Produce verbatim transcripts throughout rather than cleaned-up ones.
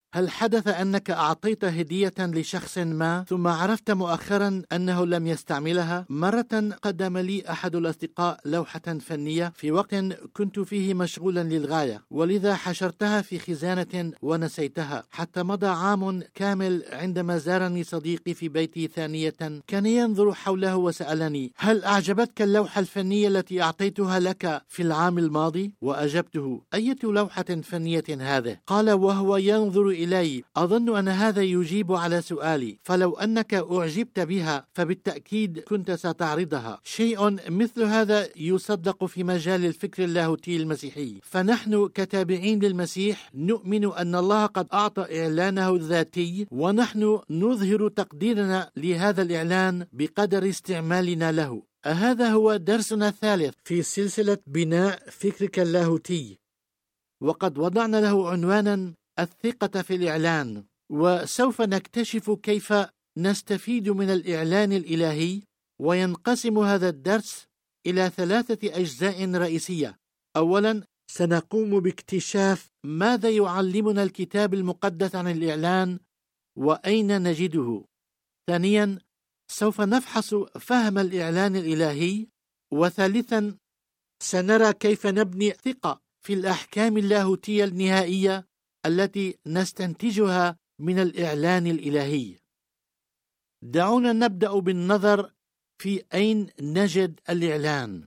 هل حدث أنك أعطيت هدية لشخص ما ثم عرفت مؤخرا أنه لم يستعملها؟ مرة قدم لي أحد الأصدقاء لوحة فنية في وقت كنت فيه مشغولا للغاية، ولذا حشرتها في خزانة ونسيتها، حتى مضى عام كامل عندما زارني صديقي في بيتي ثانية كان ينظر حوله وسألني: هل أعجبتك اللوحة الفنية التي أعطيتها لك في العام الماضي؟ وأجبته: أية لوحة فنية هذه؟ قال وهو ينظر إلي: أظن أن هذا يجيب على سؤالي، فلو أنك أعجبت بها فبالتأكيد كنت ستعرضها. شيء مثل هذا يصدق في مجال الفكر اللاهوتي المسيحي، فنحن كتابعين للمسيح نؤمن أن الله قد أعطى إعلانه الذاتي، ونحن نظهر تقديرنا لهذا الإعلان بقدر استعمالنا له. هذا هو درسنا الثالث في سلسلة بناء فكرك اللاهوتي، وقد وضعنا له عنوانا الثقة في الإعلان، وسوف نكتشف كيف نستفيد من الإعلان الإلهي. وينقسم هذا الدرس إلى ثلاثة أجزاء رئيسية. أولا، سنقوم باكتشاف ماذا يعلمنا الكتاب المقدس عن الإعلان وأين نجده. ثانيا، سوف نفحص فهم الإعلان الإلهي. وثالثا، سنرى كيف نبني ثقة في الأحكام اللاهوتية النهائية التي نستنتجها من الإعلان الإلهي. دعونا نبدأ بالنظر في أين نجد الإعلان.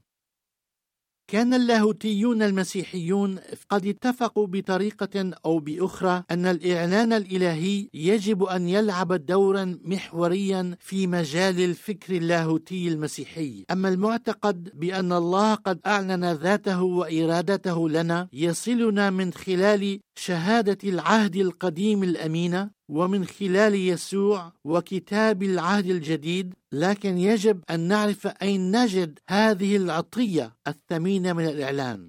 كان اللاهوتيون المسيحيون قد اتفقوا بطريقة أو بأخرى أن الإعلان الإلهي يجب أن يلعب دورا محوريا في مجال الفكر اللاهوتي المسيحي. أما المعتقد بأن الله قد أعلن ذاته وإرادته لنا يصلنا من خلال شهادة العهد القديم الأمينة ومن خلال يسوع وكتاب العهد الجديد، لكن يجب أن نعرف أين نجد هذه العطية الثمينة من الإعلان.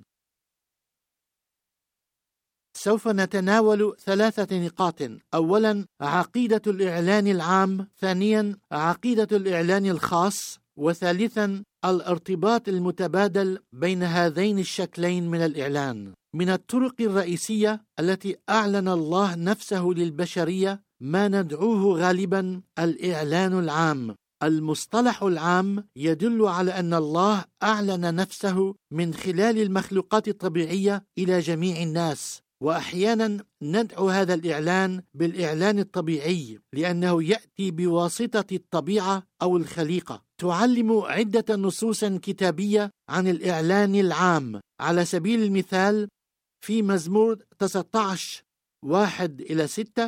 سوف نتناول ثلاثة نقاط. أولا، عقيدة الإعلان العام. ثانيا، عقيدة الإعلان الخاص. وثالثا، الارتباط المتبادل بين هذين الشكلين من الإعلان. من الطرق الرئيسية التي أعلن الله نفسه للبشرية ما ندعوه غالبا الإعلان العام. المصطلح العام يدل على أن الله أعلن نفسه من خلال المخلوقات الطبيعية إلى جميع الناس، وأحيانا ندعو هذا الإعلان بالإعلان الطبيعي لأنه يأتي بواسطة الطبيعة أو الخليقة. تعلم عدة نصوص كتابية عن الإعلان العام. على سبيل المثال في مزمور تسعة عشر واحد إلى ستة،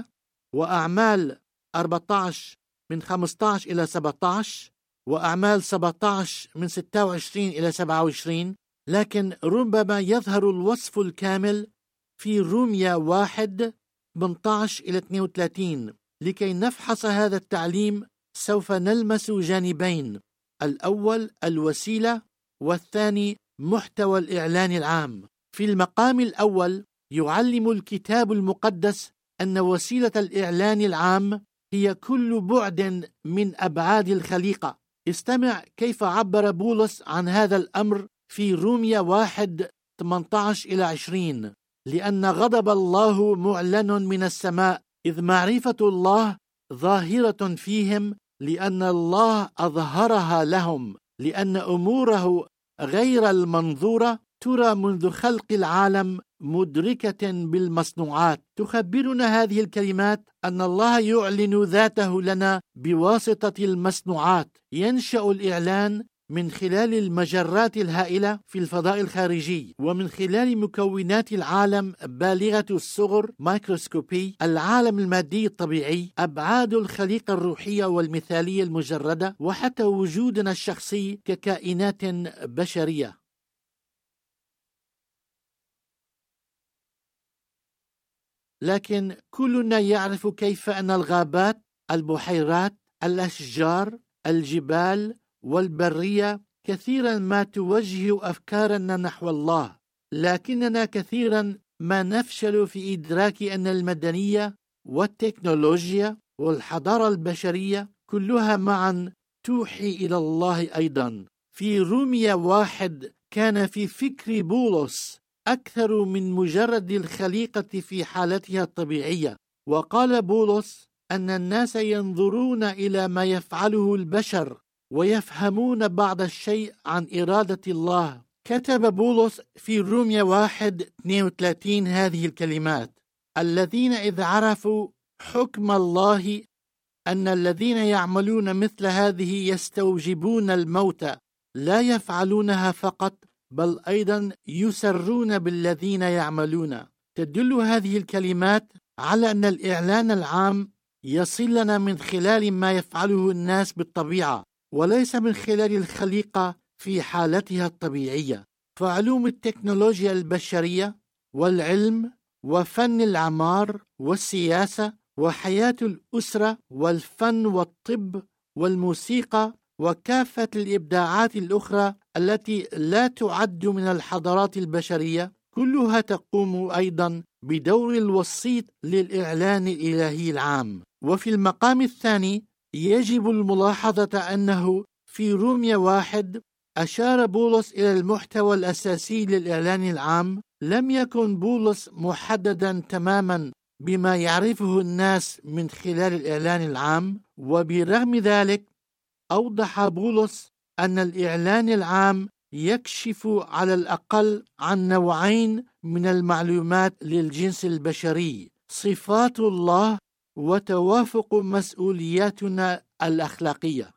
وأعمال أربعة عشر من خمسة عشر إلى سبعة عشر، وأعمال سبعة عشر من ستة وعشرين إلى سبعة وعشرين. لكن ربما يظهر الوصف الكامل في روميا واحد ثمانية عشر إلى اثنين وثلاثين. لكي نفحص هذا التعليم سوف نلمس جانبين: الأول الوسيلة، والثاني محتوى الإعلان العام. في المقام الأول يعلم الكتاب المقدس أن وسيلة الإعلان العام هي كل بعد من أبعاد الخليقة. استمع كيف عبر بولس عن هذا الأمر في روميا واحد ثمانية عشر إلى عشرين: لأن غضب الله معلن من السماء، إذ معرفة الله ظاهرة فيهم، لأن الله أظهرها لهم، لأن أموره غير المنظورة ترى منذ خلق العالم، مدركة بالمصنوعات. تخبرنا هذه الكلمات أن الله يعلن ذاته لنا بواسطة المصنوعات. ينشأ الإعلان من خلال المجرات الهائلة في الفضاء الخارجي، ومن خلال مكونات العالم بالغة الصغر مايكروسكوبي، العالم المادي الطبيعي، أبعاد الخليقة الروحية والمثالية المجردة، وحتى وجودنا الشخصي ككائنات بشرية. لكن كلنا يعرف كيف أن الغابات، البحيرات، الأشجار، الجبال والبرية كثيرا ما توجه أفكارنا نحو الله، لكننا كثيرا ما نفشل في إدراك أن المدنية والتكنولوجيا والحضارة البشرية كلها معا توحي إلى الله أيضا. في روميا واحد كان في فكر بولس أكثر من مجرد الخليقة في حالتها الطبيعية. وقال بولس أن الناس ينظرون إلى ما يفعله البشر ويفهمون بعض الشيء عن إرادة الله. كتب بولس في رومية واحد اثنين وثلاثين هذه الكلمات: الذين إذ عرفوا حكم الله أن الذين يعملون مثل هذه يستوجبون الموت لا يفعلونها فقط بل أيضا يسرون بالذين يعملون. تدل هذه الكلمات على أن الإعلان العام يصل لنا من خلال ما يفعله الناس بالطبيعة وليس من خلال الخليقة في حالتها الطبيعية. فعلوم التكنولوجيا البشرية والعلم وفن العمار والسياسة وحياة الأسرة والفن والطب والموسيقى وكافة الإبداعات الأخرى التي لا تعد من الحضارات البشرية كلها تقوم أيضا بدور الوسيط للإعلان الإلهي العام. وفي المقام الثاني يجب الملاحظة أنه في رومية واحد أشار بولس إلى المحتوى الأساسي للإعلان العام. لم يكن بولس محددا تماما بما يعرفه الناس من خلال الإعلان العام، وبرغم ذلك أوضح بولس أن الإعلان العام يكشف على الأقل عن نوعين من المعلومات للجنس البشري: صفات الله وتوافق مسؤولياتنا الأخلاقية.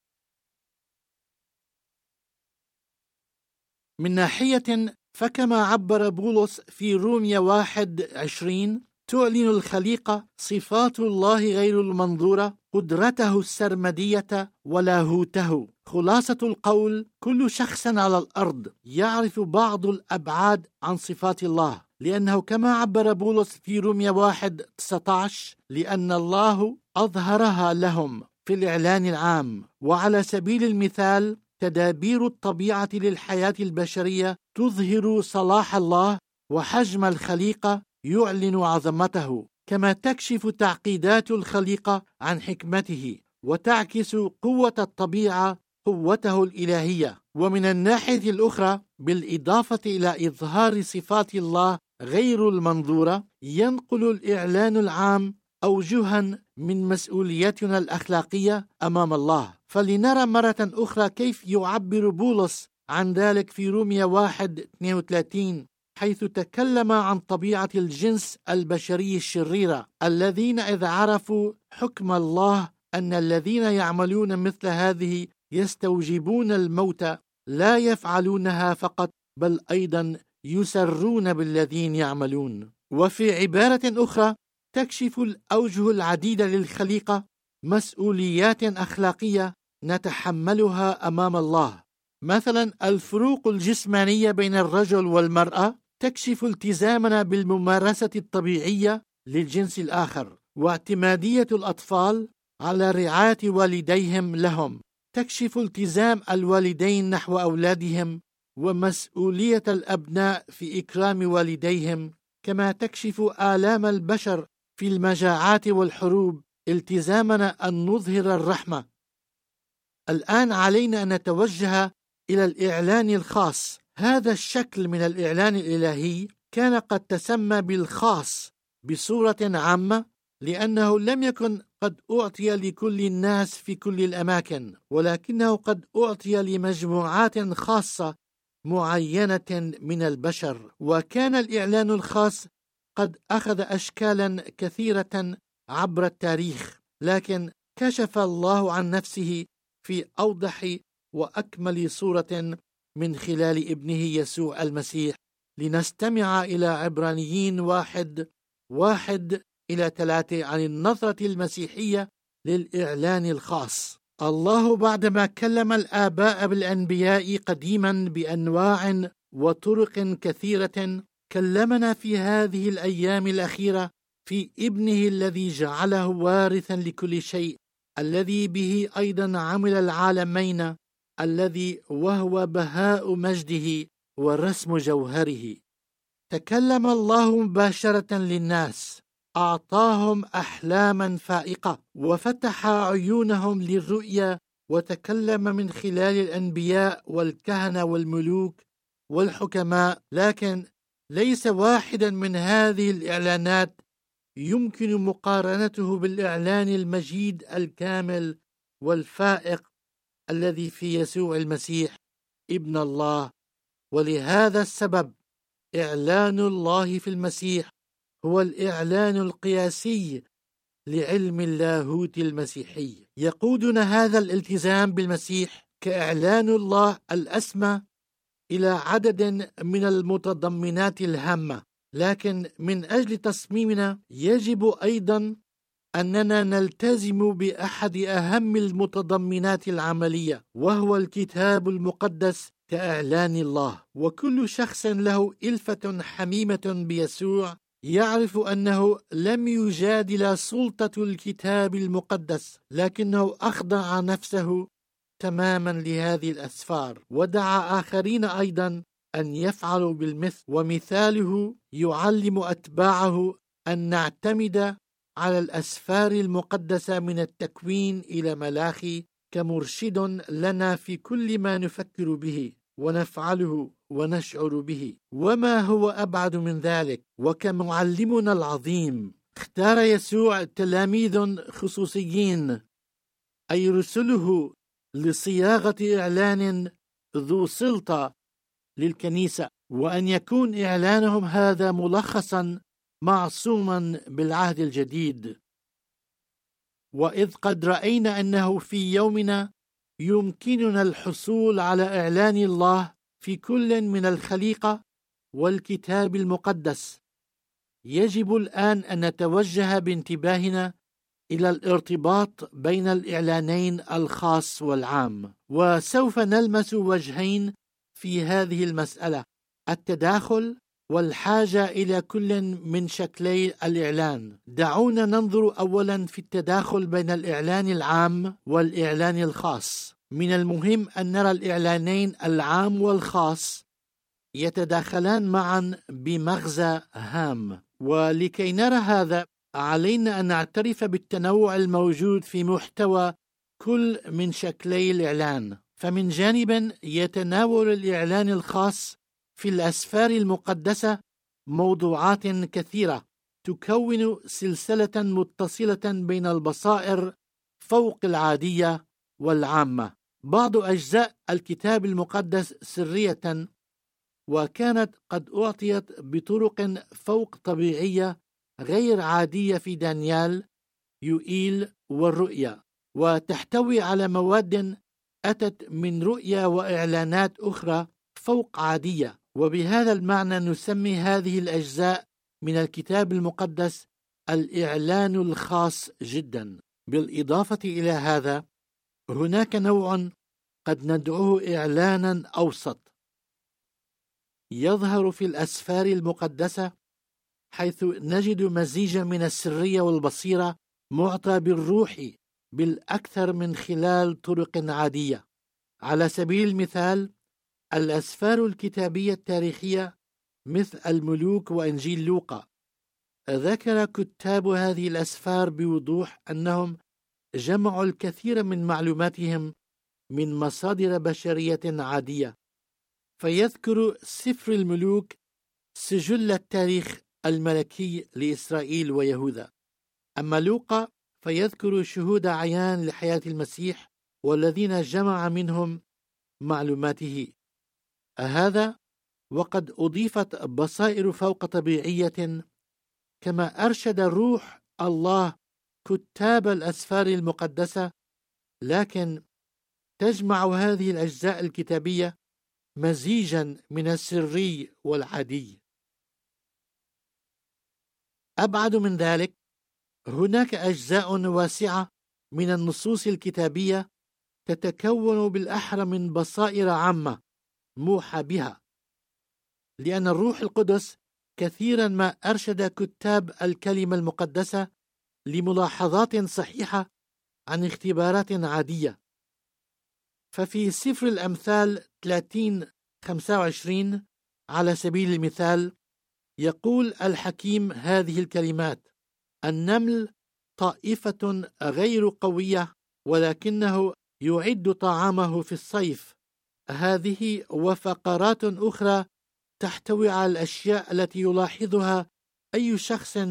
من ناحية فكما عبر بولس في رومية واحد عشرين: تعلن الخليقة صفات الله غير المنظورة، قدرته السرمدية ولاهوته. خلاصة القول: كل شخص على الأرض يعرف بعض الأبعاد عن صفات الله، لأنه كما عبر بولس في رومية واحد تسعة عشر: لأن الله أظهرها لهم في الإعلان العام. وعلى سبيل المثال تدابير الطبيعة للحياة البشرية تظهر صلاح الله، وحجم الخليقة يعلن عظمته، كما تكشف تعقيدات الخليقة عن حكمته، وتعكس قوة الطبيعة قوته الإلهية. ومن الناحية الأخرى بالإضافة إلى إظهار صفات الله غير المنظورة، ينقل الإعلان العام أوجها من مسؤوليتنا الأخلاقية أمام الله. فلنرى مرة أخرى كيف يعبر بولس عن ذلك في رومية واحد اثنين وثلاثين، حيث تكلم عن طبيعة الجنس البشري الشريرة: الذين إذ عرفوا حكم الله أن الذين يعملون مثل هذه يستوجبون الموت لا يفعلونها فقط بل أيضا يسرون بالذين يعملون. وفي عبارة أخرى تكشف الأوجه العديدة للخليقة مسؤوليات أخلاقية نتحملها أمام الله. مثلا الفروق الجسمانية بين الرجل والمرأة تكشف التزامنا بالممارسة الطبيعية للجنس الآخر، واعتمادية الأطفال على رعاية والديهم لهم تكشف التزام الوالدين نحو أولادهم ومسؤولية الأبناء في إكرام والديهم، كما تكشف آلام البشر في المجاعات والحروب التزامنا أن نظهر الرحمة. الآن علينا أن نتوجه إلى الإعلان الخاص. هذا الشكل من الإعلان الإلهي كان قد تسمى بالخاص بصورة عامة، لأنه لم يكن قد أعطي لكل الناس في كل الأماكن، ولكنه قد أعطي لمجموعات خاصة معينة من البشر. وكان الإعلان الخاص قد أخذ أشكالا كثيرة عبر التاريخ، لكن كشف الله عن نفسه في أوضح وأكمل صورة من خلال ابنه يسوع المسيح. لنستمع إلى عبرانيين واحد واحد إلى ثلاثة عن النظرة المسيحية للإعلان الخاص. الله بعدما كلم الآباء بالأنبياء قديما بأنواع وطرق كثيرة، كلمنا في هذه الأيام الأخيرة في ابنه الذي جعله وارثا لكل شيء، الذي به أيضا عمل العالمين، الذي وهو بهاء مجده ورسم جوهره. تكلم الله مباشرة للناس، أعطاهم أحلاما فائقة وفتح عيونهم للرؤية، وتكلم من خلال الأنبياء والكهنة والملوك والحكماء. لكن ليس واحدا من هذه الإعلانات يمكن مقارنته بالإعلان المجيد الكامل والفائق الذي في يسوع المسيح ابن الله. ولهذا السبب إعلان الله في المسيح هو الإعلان القياسي لعلم اللاهوت المسيحي. يقودنا هذا الالتزام بالمسيح كإعلان الله الأسمى إلى عدد من المتضمنات الهامة، لكن من أجل تصميمنا يجب أيضا أننا نلتزم بأحد أهم المتضمنات العملية، وهو الكتاب المقدس كإعلان الله. وكل شخص له إلفة حميمة بيسوع يعرف أنه لم يجادل سلطة الكتاب المقدس، لكنه أخضع نفسه تماما لهذه الأسفار، ودعا آخرين أيضا أن يفعلوا بالمثل. ومثاله يعلم أتباعه أن نعتمد على الأسفار المقدسة من التكوين إلى ملاخي كمرشد لنا في كل ما نفكر به ونفعله ونشعر به. وما هو أبعد من ذلك؟ وكمعلمنا العظيم اختار يسوع تلاميذ خصوصيين، أي رسله، لصياغة إعلان ذو سلطة للكنيسة، وأن يكون إعلانهم هذا ملخصا معصوما بالعهد الجديد. وإذ قد رأينا أنه في يومنا يمكننا الحصول على إعلان الله في كل من الخليقة والكتاب المقدس، يجب الآن أن نتوجه بانتباهنا إلى الارتباط بين الإعلانين الخاص والعام. وسوف نلمس وجهين في هذه المسألة: التداخل والحاجة إلى كل من شكلي الإعلان. دعونا ننظر أولا في التداخل بين الإعلان العام والإعلان الخاص. من المهم أن نرى الإعلانين العام والخاص يتداخلان معا بمغزى هام، ولكي نرى هذا علينا أن نعترف بالتنوع الموجود في محتوى كل من شكلي الإعلان. فمن جانب يتناول الإعلان الخاص في الأسفار المقدسة موضوعات كثيرة تكون سلسلة متصلة بين البصائر فوق العادية والعامة. بعض أجزاء الكتاب المقدس سرية، وكانت قد أعطيت بطرق فوق طبيعية غير عادية في دانيال، يوئيل والرؤيا، وتحتوي على مواد أتت من رؤيا وإعلانات أخرى فوق عادية. وبهذا المعنى نسمي هذه الأجزاء من الكتاب المقدس الإعلان الخاص جدا. بالإضافة إلى هذا هناك نوع قد ندعوه إعلانا أوسط يظهر في الأسفار المقدسة، حيث نجد مزيجا من السرية والبصيرة معطى بالروح بالأكثر من خلال طرق عادية. على سبيل المثال الأسفار الكتابية التاريخية مثل الملوك وإنجيل لوقا، ذكر كتاب هذه الأسفار بوضوح أنهم جمعوا الكثير من معلوماتهم من مصادر بشرية عادية. فيذكر سفر الملوك سجل التاريخ الملكي لإسرائيل ويهوذا، أما لوقا فيذكر شهود عيان لحياة المسيح والذين جمع منهم معلوماته. هذا وقد أضيفت بصائر فوق طبيعية، كما أرشد روح الله كتاب الأسفار المقدسة، لكن تجمع هذه الأجزاء الكتابية مزيجا من السري والعادي. أبعد من ذلك هناك أجزاء واسعة من النصوص الكتابية تتكون بالأحرى من بصائر عامة موحى بها، لأن الروح القدس كثيرا ما أرشد كتاب الكلمة المقدسة لملاحظات صحيحة عن اختبارات عادية. ففي سفر الأمثال ثلاثين خمسة وعشرين على سبيل المثال يقول الحكيم هذه الكلمات: النمل طائفة غير قوية ولكنه يعد طعامه في الصيف. هذه وفقرات أخرى تحتوي على الأشياء التي يلاحظها أي شخص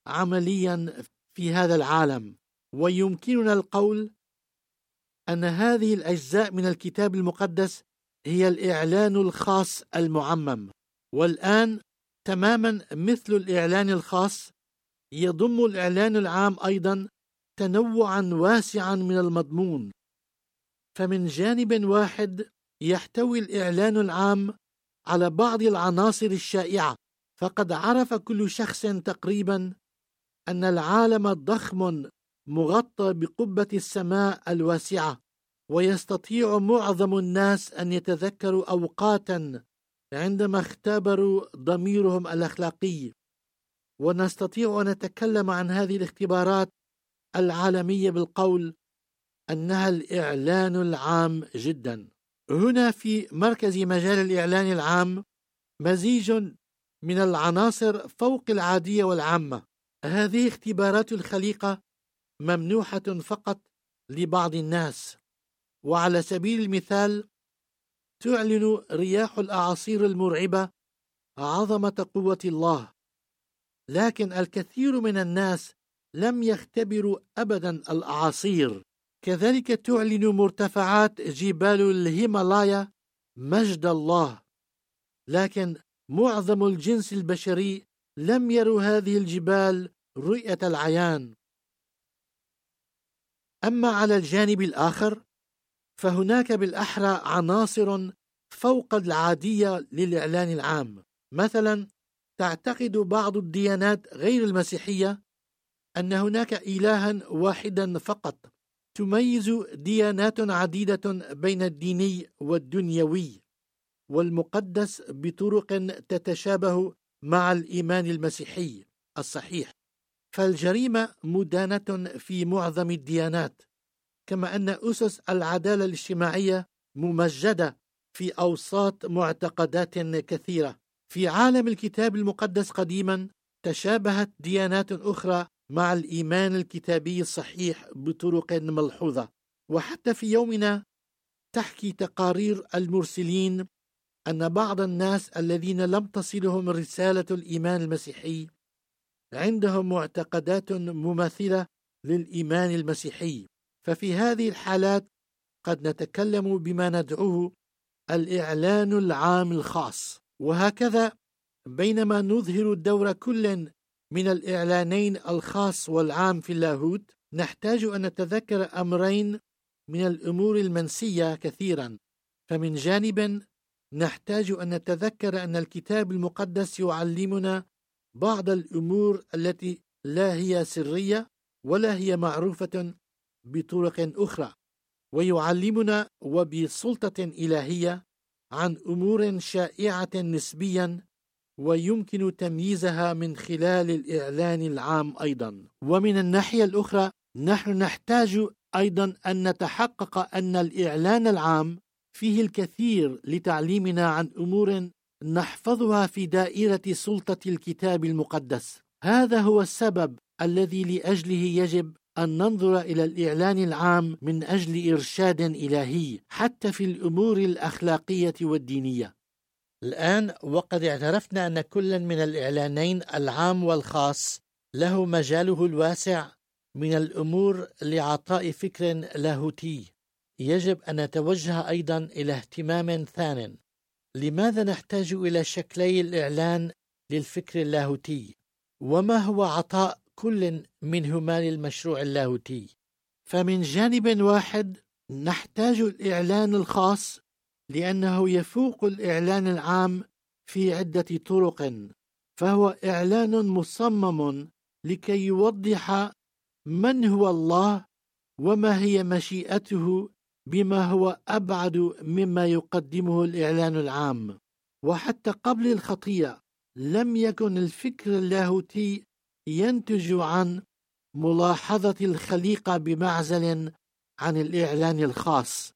عمليا في هذا العالم. ويمكننا القول أن هذه الأجزاء من الكتاب المقدس هي الإعلان الخاص المعمم. والآن تماما مثل الإعلان الخاص، يضم الإعلان العام أيضا تنوعا واسعا من المضمون. فمن جانب واحد يحتوي الإعلان العام على بعض العناصر الشائعة، فقد عرف كل شخص تقريبا أن العالم ضخم مغطى بقبة السماء الواسعة، ويستطيع معظم الناس أن يتذكروا أوقاتا عندما اختبروا ضميرهم الأخلاقي، ونستطيع أن نتكلم عن هذه الاختبارات العالمية بالقول أنها الإعلان العام جدا. هنا في مركز مجال الإعلان العام مزيج من العناصر فوق العادية والعامة. هذه اختبارات الخليقة ممنوحة فقط لبعض الناس. وعلى سبيل المثال تعلن رياح الأعاصير المرعبة عظمة قوة الله، لكن الكثير من الناس لم يختبروا أبدا الأعاصير. كذلك تعلن مرتفعات جبال الهيمالايا مجد الله، لكن معظم الجنس البشري لم يروا هذه الجبال رؤية العيان. أما على الجانب الآخر فهناك بالأحرى عناصر فوق العادية للإعلان العام. مثلا تعتقد بعض الديانات غير المسيحية أن هناك إلها واحدا فقط، تميز ديانات عديدة بين الديني والدنيوي والمقدس بطرق تتشابه مع الإيمان المسيحي الصحيح. فالجريمة مدانة في معظم الديانات، كما أن أسس العدالة الاجتماعية ممجدة في أوساط معتقدات كثيرة. في عالم الكتاب المقدس قديما تشابهت ديانات أخرى مع الإيمان الكتابي الصحيح بطرق ملحوظة. وحتى في يومنا تحكي تقارير المرسلين أن بعض الناس الذين لم تصلهم رسالة الإيمان المسيحي عندهم معتقدات مماثلة للإيمان المسيحي. ففي هذه الحالات قد نتكلم بما ندعوه الإعلان العام الخاص. وهكذا بينما نظهر دور كل من الإعلانين الخاص والعام في اللاهوت، نحتاج أن نتذكر أمرين من الأمور المنسية كثيرا. فمن جانب نحتاج أن نتذكر أن الكتاب المقدس يعلمنا بعض الأمور التي لا هي سرية ولا هي معروفة بطرق أخرى، ويعلمنا وبسلطة إلهية عن أمور شائعة نسبيا ويمكن تمييزها من خلال الإعلان العام أيضا. ومن الناحية الأخرى نحن نحتاج أيضا أن نتحقق أن الإعلان العام فيه الكثير لتعليمنا عن أمور نحفظها في دائرة سلطة الكتاب المقدس. هذا هو السبب الذي لأجله يجب أن ننظر إلى الإعلان العام من أجل إرشاد إلهي حتى في الأمور الأخلاقية والدينية. الآن وقد اعترفنا أن كل من الإعلانين العام والخاص له مجاله الواسع من الأمور لعطاء فكر لاهوتي، يجب أن نتوجه أيضا إلى اهتمام ثان. لماذا نحتاج إلى شكلي الإعلان للفكر اللاهوتي؟ وما هو عطاء كل منهما للمشروع اللاهوتي؟ فمن جانب واحد نحتاج الإعلان الخاص لأنه يفوق الإعلان العام في عدة طرق، فهو إعلان مصمم لكي يوضح من هو الله وما هي مشيئته بما هو أبعد مما يقدمه الإعلان العام. وحتى قبل الخطيئة لم يكن الفكر اللاهوتي ينتج عن ملاحظة الخليقة بمعزل عن الإعلان الخاص،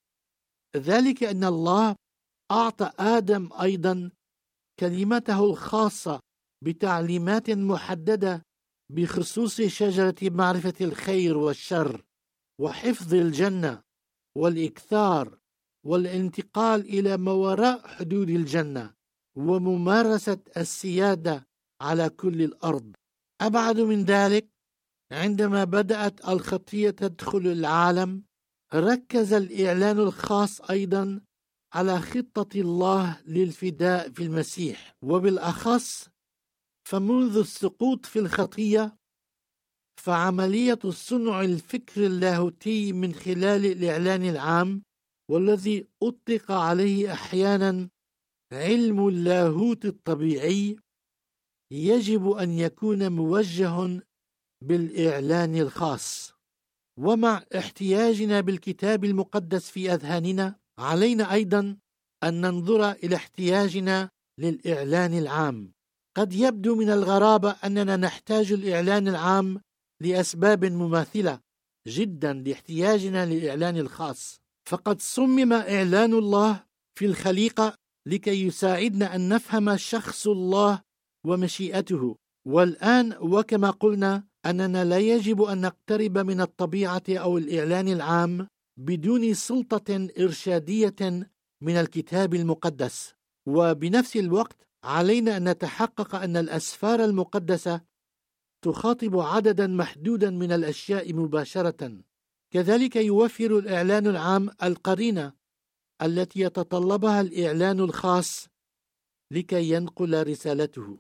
ذلك أن الله أعطى آدم أيضا كلمته الخاصة بتعليمات محددة بخصوص شجرة معرفة الخير والشر وحفظ الجنة والإكثار والانتقال إلى ما وراء حدود الجنة وممارسة السيادة على كل الأرض. أبعد من ذلك، عندما بدأت الخطية تدخل العالم، ركز الإعلان الخاص أيضا على خطة الله للفداء في المسيح، وبالأخص فمنذ السقوط في الخطية فعملية صنع الفكر اللاهوتي من خلال الإعلان العام، والذي أطلق عليه أحيانا علم اللاهوت الطبيعي، يجب أن يكون موجه بالإعلان الخاص. ومع احتياجنا بالكتاب المقدس في أذهاننا، علينا أيضا أن ننظر إلى احتياجنا للإعلان العام. قد يبدو من الغرابة أننا نحتاج الإعلان العام لأسباب مماثلة جدا لاحتياجنا للإعلان الخاص، فقد صمم إعلان الله في الخليقة لكي يساعدنا أن نفهم شخص الله ومشيئته. والآن وكما قلنا أننا لا يجب أن نقترب من الطبيعة أو الإعلان العام بدون سلطة إرشادية من الكتاب المقدس، وبنفس الوقت علينا أن نتحقق أن الأسفار المقدسة تخاطب عددا محدودا من الأشياء مباشرة. كذلك يوفر الإعلان العام القرينة التي يتطلبها الإعلان الخاص لكي ينقل رسالته.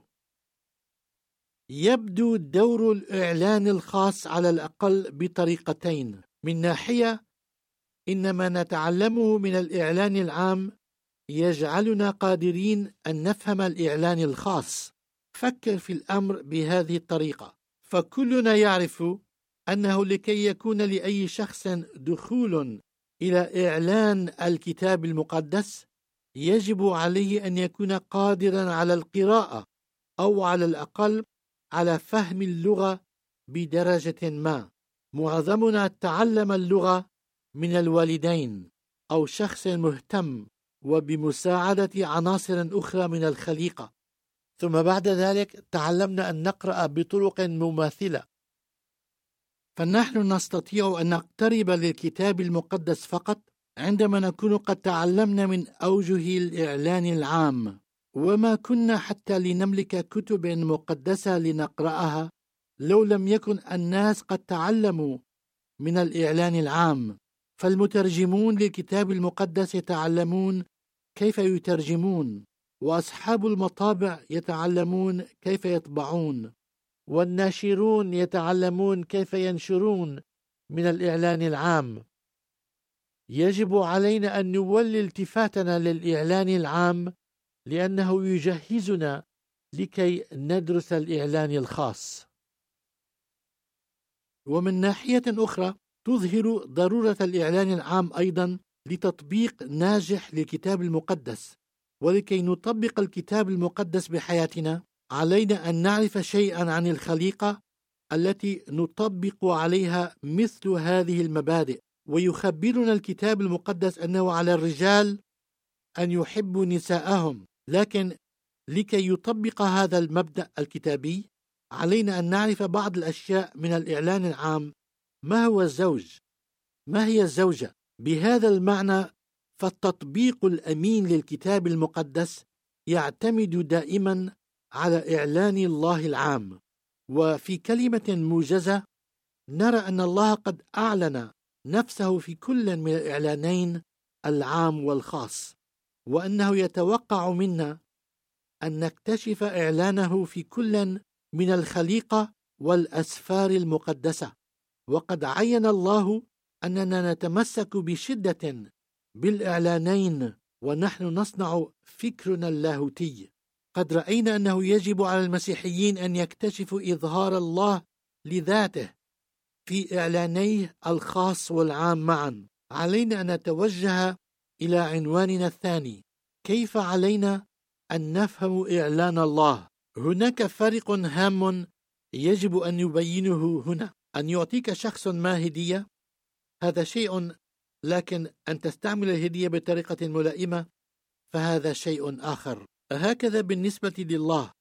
يبدو دور الإعلان الخاص على الأقل بطريقتين. من ناحية، إن ما نتعلمه من الإعلان العام يجعلنا قادرين أن نفهم الإعلان الخاص. فكر في الأمر بهذه الطريقة، فكلنا يعرف أنه لكي يكون لأي شخص دخول إلى إعلان الكتاب المقدس يجب عليه أن يكون قادرا على القراءة، أو على الأقل على فهم اللغة بدرجة ما. معظمنا تعلم اللغة من الوالدين أو شخص مهتم وبمساعدة عناصر أخرى من الخليقة، ثم بعد ذلك تعلمنا أن نقرأ بطرق مماثلة. فنحن نستطيع أن نقترب للكتاب المقدس فقط عندما نكون قد تعلمنا من أوجه الإعلان العام، وما كنا حتى لنملك كتب مقدسة لنقرأها لو لم يكن الناس قد تعلموا من الإعلان العام. فالمترجمون للكتاب المقدس يتعلمون كيف يترجمون، وأصحاب المطابع يتعلمون كيف يطبعون، والناشرون يتعلمون كيف ينشرون من الإعلان العام. يجب علينا أن نولي التفاتنا للإعلان العام لأنه يجهزنا لكي ندرس الإعلان الخاص. ومن ناحية أخرى، تظهر ضرورة الإعلان العام أيضا لتطبيق ناجح للكتاب المقدس. ولكي نطبق الكتاب المقدس بحياتنا علينا أن نعرف شيئا عن الخليقة التي نطبق عليها مثل هذه المبادئ. ويخبرنا الكتاب المقدس أنه على الرجال أن يحبوا نساءهم، لكن لكي يطبق هذا المبدأ الكتابي علينا أن نعرف بعض الأشياء من الإعلان العام. ما هو الزوج؟ ما هي الزوجة؟ بهذا المعنى فالتطبيق الأمين للكتاب المقدس يعتمد دائما على إعلان الله العام. وفي كلمة موجزة نرى أن الله قد أعلن نفسه في كل من الإعلانين العام والخاص، وأنه يتوقع منا أن نكتشف إعلانه في كل من الخليقة والأسفار المقدسة. وقد عين الله أننا نتمسك بشدة بالإعلانين ونحن نصنع فكرنا اللاهوتي. قد رأينا أنه يجب على المسيحيين أن يكتشفوا إظهار الله لذاته في إعلانيه الخاص والعام معا. علينا أن نتوجه إلى عنواننا الثاني: كيف علينا أن نفهم إعلان الله؟ هناك فرق هام يجب أن نبينه هنا. أن يعطيك شخص ما هدية هذا شيء، لكن أن تستعمل الهدية بطريقة ملائمة فهذا شيء آخر. هكذا بالنسبة لله،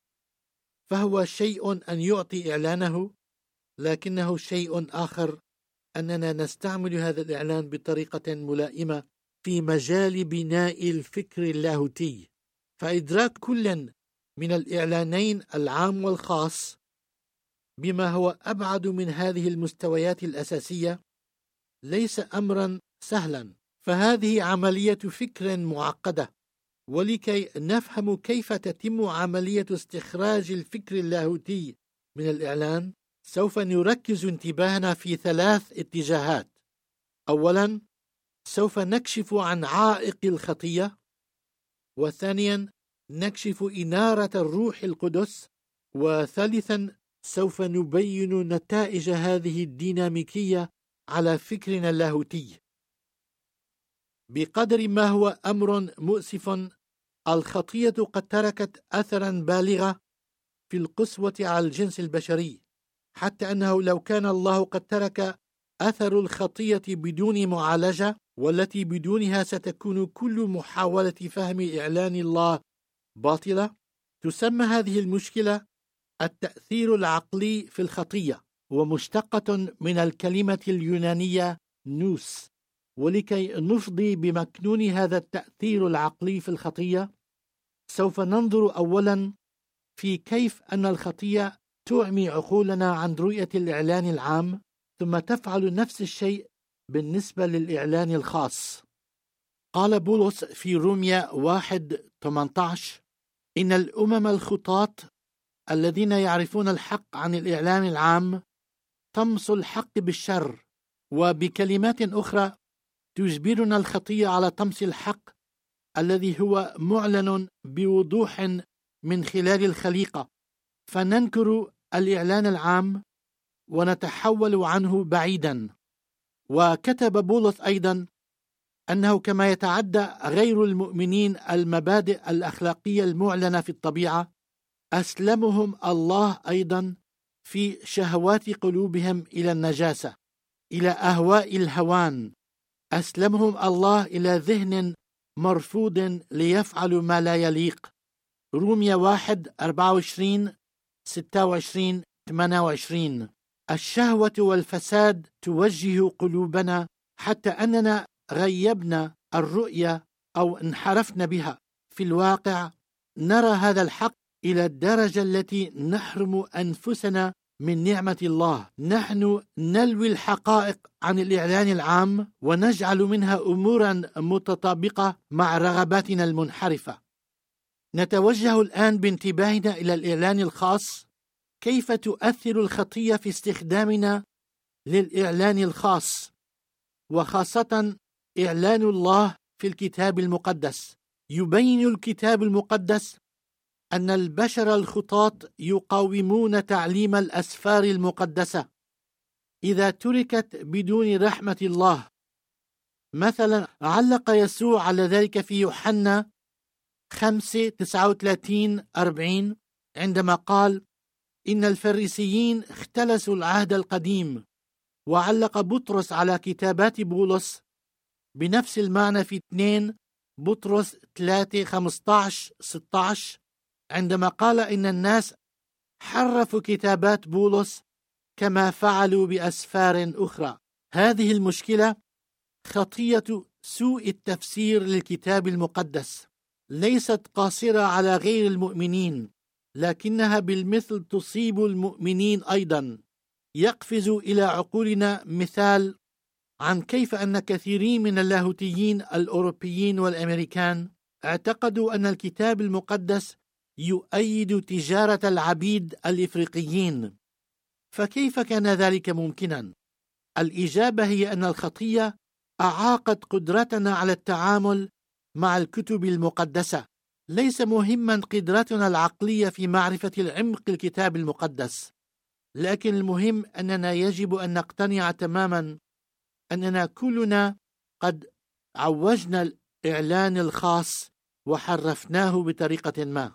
فهو شيء أن يعطي إعلانه، لكنه شيء آخر أننا نستعمل هذا الإعلان بطريقة ملائمة في مجال بناء الفكر اللاهوتي. فإدراك كل من الإعلانين العام والخاص بما هو أبعد من هذه المستويات الأساسية ليس أمرا سهلا، فهذه عملية فكر معقدة. ولكي نفهم كيف تتم عملية استخراج الفكر اللاهوتي من الإعلان، سوف نركز انتباهنا في ثلاث اتجاهات. أولا، سوف نكشف عن عائق الخطية، وثانيا نكشف إنارة الروح القدس، وثالثا سوف نبين نتائج هذه الديناميكية على فكرنا اللاهوتي. بقدر ما هو أمر مؤسف، الخطية قد تركت أثرا بالغا في القسوة على الجنس البشري، حتى أنه لو كان الله قد ترك أثر الخطية بدون معالجة، والتي بدونها ستكون كل محاولة فهم إعلان الله باطلة، تسمى هذه المشكلة التأثير العقلي في الخطية، ومشتقة من الكلمة اليونانية نوس. ولكي نفضي بمكنون هذا التأثير العقلي في الخطية، سوف ننظر أولا في كيف أن الخطية تعمي عقولنا عن رؤية الإعلان العام، ثم تفعل نفس الشيء بالنسبة للإعلان الخاص. قال بولس في روميا واحد ثمانية عشر: إن الأمم الخطاة الذين يعرفون الحق عن الإعلان العام طمسوا الحق بالشر. وبكلمات أخرى، تجبرنا الخطية على طمس الحق الذي هو معلن بوضوح من خلال الخليقة، فننكر الإعلان العام ونتحول عنه بعيدا. وكتب بولس أيضا أنه كما يتعدى غير المؤمنين المبادئ الأخلاقية المعلنة في الطبيعة، أسلمهم الله أيضا في شهوات قلوبهم إلى النجاسة، إلى أهواء الهوان. أسلمهم الله إلى ذهن مرفوض ليفعلوا ما لا يليق. روميا واحد أربعة وعشرين ستة وعشرين ثمانية وعشرين. الشهوة والفساد توجه قلوبنا حتى أننا غيبنا الرؤية أو انحرفنا بها. في الواقع نرى هذا الحق إلى الدرجة التي نحرم أنفسنا من نعمة الله. نحن نلوي الحقائق عن الإعلان العام ونجعل منها أمورا متطابقة مع رغباتنا المنحرفة. نتوجه الآن بانتباهنا إلى الإعلان الخاص، كيف تؤثر الخطية في استخدامنا للإعلان الخاص، وخاصة إعلان الله في الكتاب المقدس. يبين الكتاب المقدس أن البشر الخطاة يقاومون تعليم الأسفار المقدسة إذا تركت بدون رحمة الله. مثلا علق يسوع على ذلك في يوحنا خمسة تسعة وثلاثين أربعين عندما قال: إن الفريسيين اختلسوا العهد القديم. وعلق بطرس على كتابات بولس بنفس المعنى في اثنين بطرس ثلاثة خمسة عشر ستة عشر عندما قال إن الناس حرفوا كتابات بولس كما فعلوا بأسفار أخرى. هذه المشكلة خطية سوء التفسير للكتاب المقدس، ليست قاصرة على غير المؤمنين، لكنها بالمثل تصيب المؤمنين أيضا. يقفز إلى عقولنا مثال عن كيف أن كثيرين من اللاهوتيين الأوروبيين والأمريكان اعتقدوا أن الكتاب المقدس يؤيد تجارة العبيد الإفريقيين. فكيف كان ذلك ممكنا؟ الإجابة هي أن الخطية أعاقت قدرتنا على التعامل مع الكتب المقدسة. ليس مهما قدرتنا العقلية في معرفة العمق الكتاب المقدس، لكن المهم أننا يجب أن نقتنع تماما أننا كلنا قد عوجنا الإعلان الخاص وحرفناه بطريقة ما.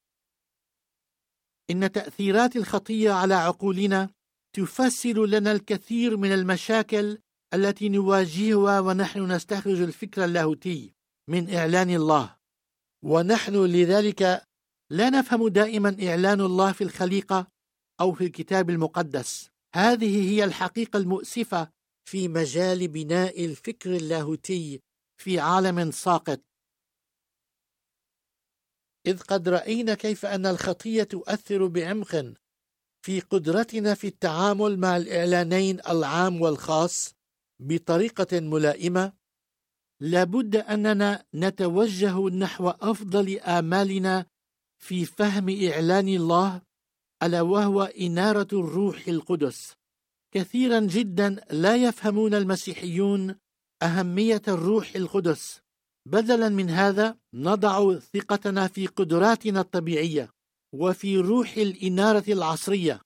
إن تأثيرات الخطية على عقولنا تفسر لنا الكثير من المشاكل التي نواجهها ونحن نستخرج الفكر اللاهوتي من إعلان الله. ونحن لذلك لا نفهم دائما إعلان الله في الخليقة أو في الكتاب المقدس. هذه هي الحقيقة المؤسفة في مجال بناء الفكر اللاهوتي في عالم ساقط، إذ قد رأينا كيف أن الخطية تؤثر بعمق في قدرتنا في التعامل مع الإعلانين العام والخاص بطريقة ملائمة، لابد أننا نتوجه نحو أفضل آمالنا في فهم إعلان الله، ألا وهو إنارة الروح القدس. كثيرا جدا لا يفهمون المسيحيون أهمية الروح القدس. بدلا من هذا نضع ثقتنا في قدراتنا الطبيعية وفي روح الإنارة العصرية.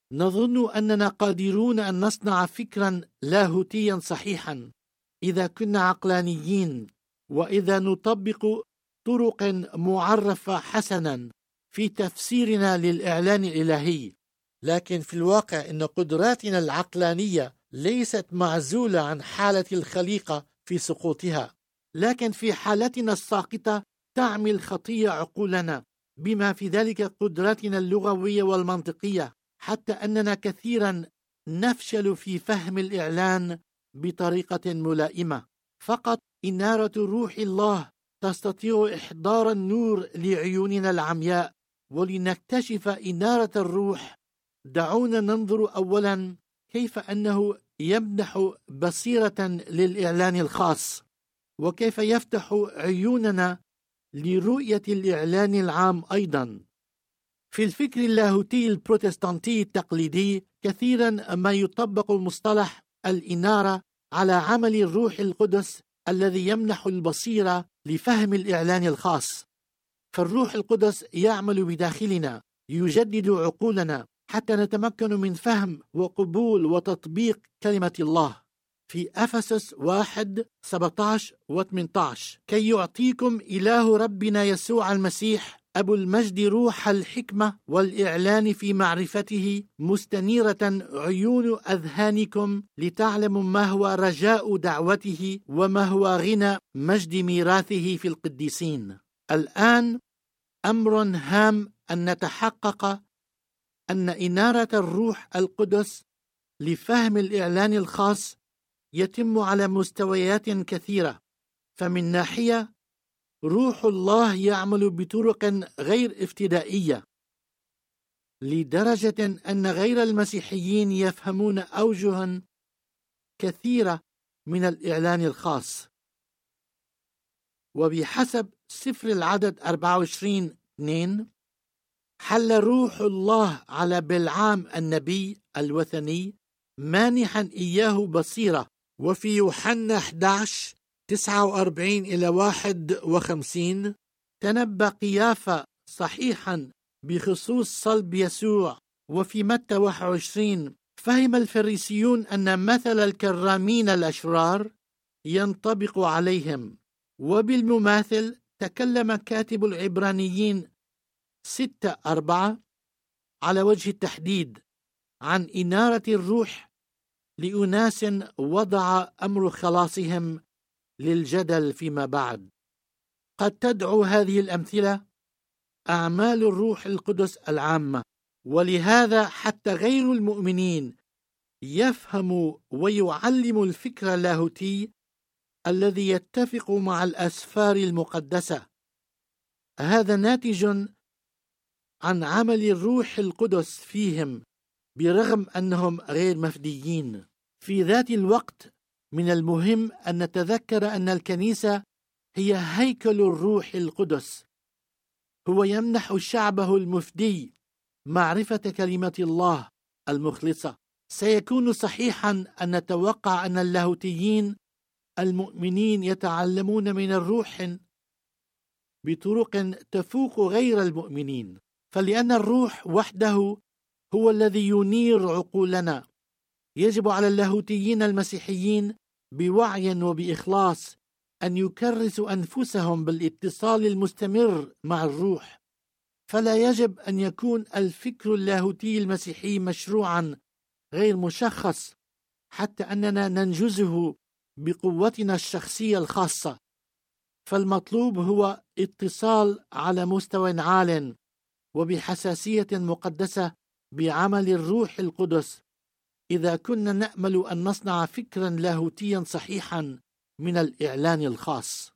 نظن أننا قادرون أن نصنع فكرا لاهوتيا صحيحا إذا كنا عقلانيين، وإذا نطبق طرق معرفة حسنا في تفسيرنا للإعلان الإلهي. لكن في الواقع إن قدراتنا العقلانية ليست معزولة عن حالة الخليقة في سقوطها، لكن في حالتنا الساقطة تعمل خطية عقولنا، بما في ذلك قدراتنا اللغوية والمنطقية، حتى أننا كثيرا نفشل في فهم الإعلان بطريقة ملائمة. فقط إنارة روح الله تستطيع إحضار النور لعيوننا العمياء ولنكتشف إنارة الروح. دعونا ننظر أولا كيف أنه يمنح بصيرة للإعلان الخاص، وكيف يفتح عيوننا لرؤية الإعلان العام أيضا. في الفكر اللاهوتي البروتستانتي التقليدي كثيرا ما يطبق مصطلح الإنارة على عمل الروح القدس الذي يمنح البصيرة لفهم الإعلان الخاص. فالروح القدس يعمل بداخلنا، يجدد عقولنا حتى نتمكن من فهم وقبول وتطبيق كلمة الله. في أفسس واحد سبعة عشر و ثمانية عشر: كي يعطيكم إله ربنا يسوع المسيح أبو المجد روح الحكمة والإعلان في معرفته، مستنيرة عيون أذهانكم لتعلموا ما هو رجاء دعوته وما هو غنى مجد ميراثه في القديسين. الآن أمر هام أن نتحقق أن إنارة الروح القدس لفهم الإعلان الخاص يتم على مستويات كثيرة. فمن ناحية، روح الله يعمل بطرق غير افتدائية، لدرجة أن غير المسيحيين يفهمون أوجها كثيرة من الإعلان الخاص. وبحسب سفر العدد أربعة وعشرين اثنين: حل روح الله على بلعام النبي الوثني مانحا إياه بصيرة. وفي يوحنا أحد عشر تسعة وأربعين إلى واحد وخمسين: تنبأ قيافة صحيحا بخصوص صلب يسوع. وفي متى واحد وعشرين: فهم الفريسيون أن مثل الكرامين الأشرار ينطبق عليهم. وبالمماثل تكلم كاتب العبرانيين ستة أربعة على وجه التحديد عن إنارة الروح لأناس وضع أمر خلاصهم للجدل فيما بعد. قد تدعو هذه الأمثلة أعمال الروح القدس العامة، ولهذا حتى غير المؤمنين يفهم ويعلم الفكر اللاهوتي الذي يتفق مع الأسفار المقدسة. هذا ناتج عن عمل الروح القدس فيهم، برغم أنهم غير مفديين. في ذات الوقت من المهم أن نتذكر أن الكنيسة هي هيكل الروح القدس. هو يمنح شعبه المفدي معرفة كلمة الله المخلصة. سيكون صحيحا أن نتوقع أن اللاهوتيين المؤمنين يتعلمون من الروح بطرق تفوق غير المؤمنين، فلأن الروح وحده هو الذي ينير عقولنا. يجب على اللاهوتيين المسيحيين بوعي وبإخلاص أن يكرسوا أنفسهم بالاتصال المستمر مع الروح. فلا يجب أن يكون الفكر اللاهوتي المسيحي مشروعا غير مشخص حتى أننا ننجزه بقوتنا الشخصية الخاصة. فالمطلوب هو اتصال على مستوى عال وبحساسية مقدسة بعمل الروح القدس، إذا كنا نأمل أن نصنع فكرا لاهوتيا صحيحا من الإعلان الخاص.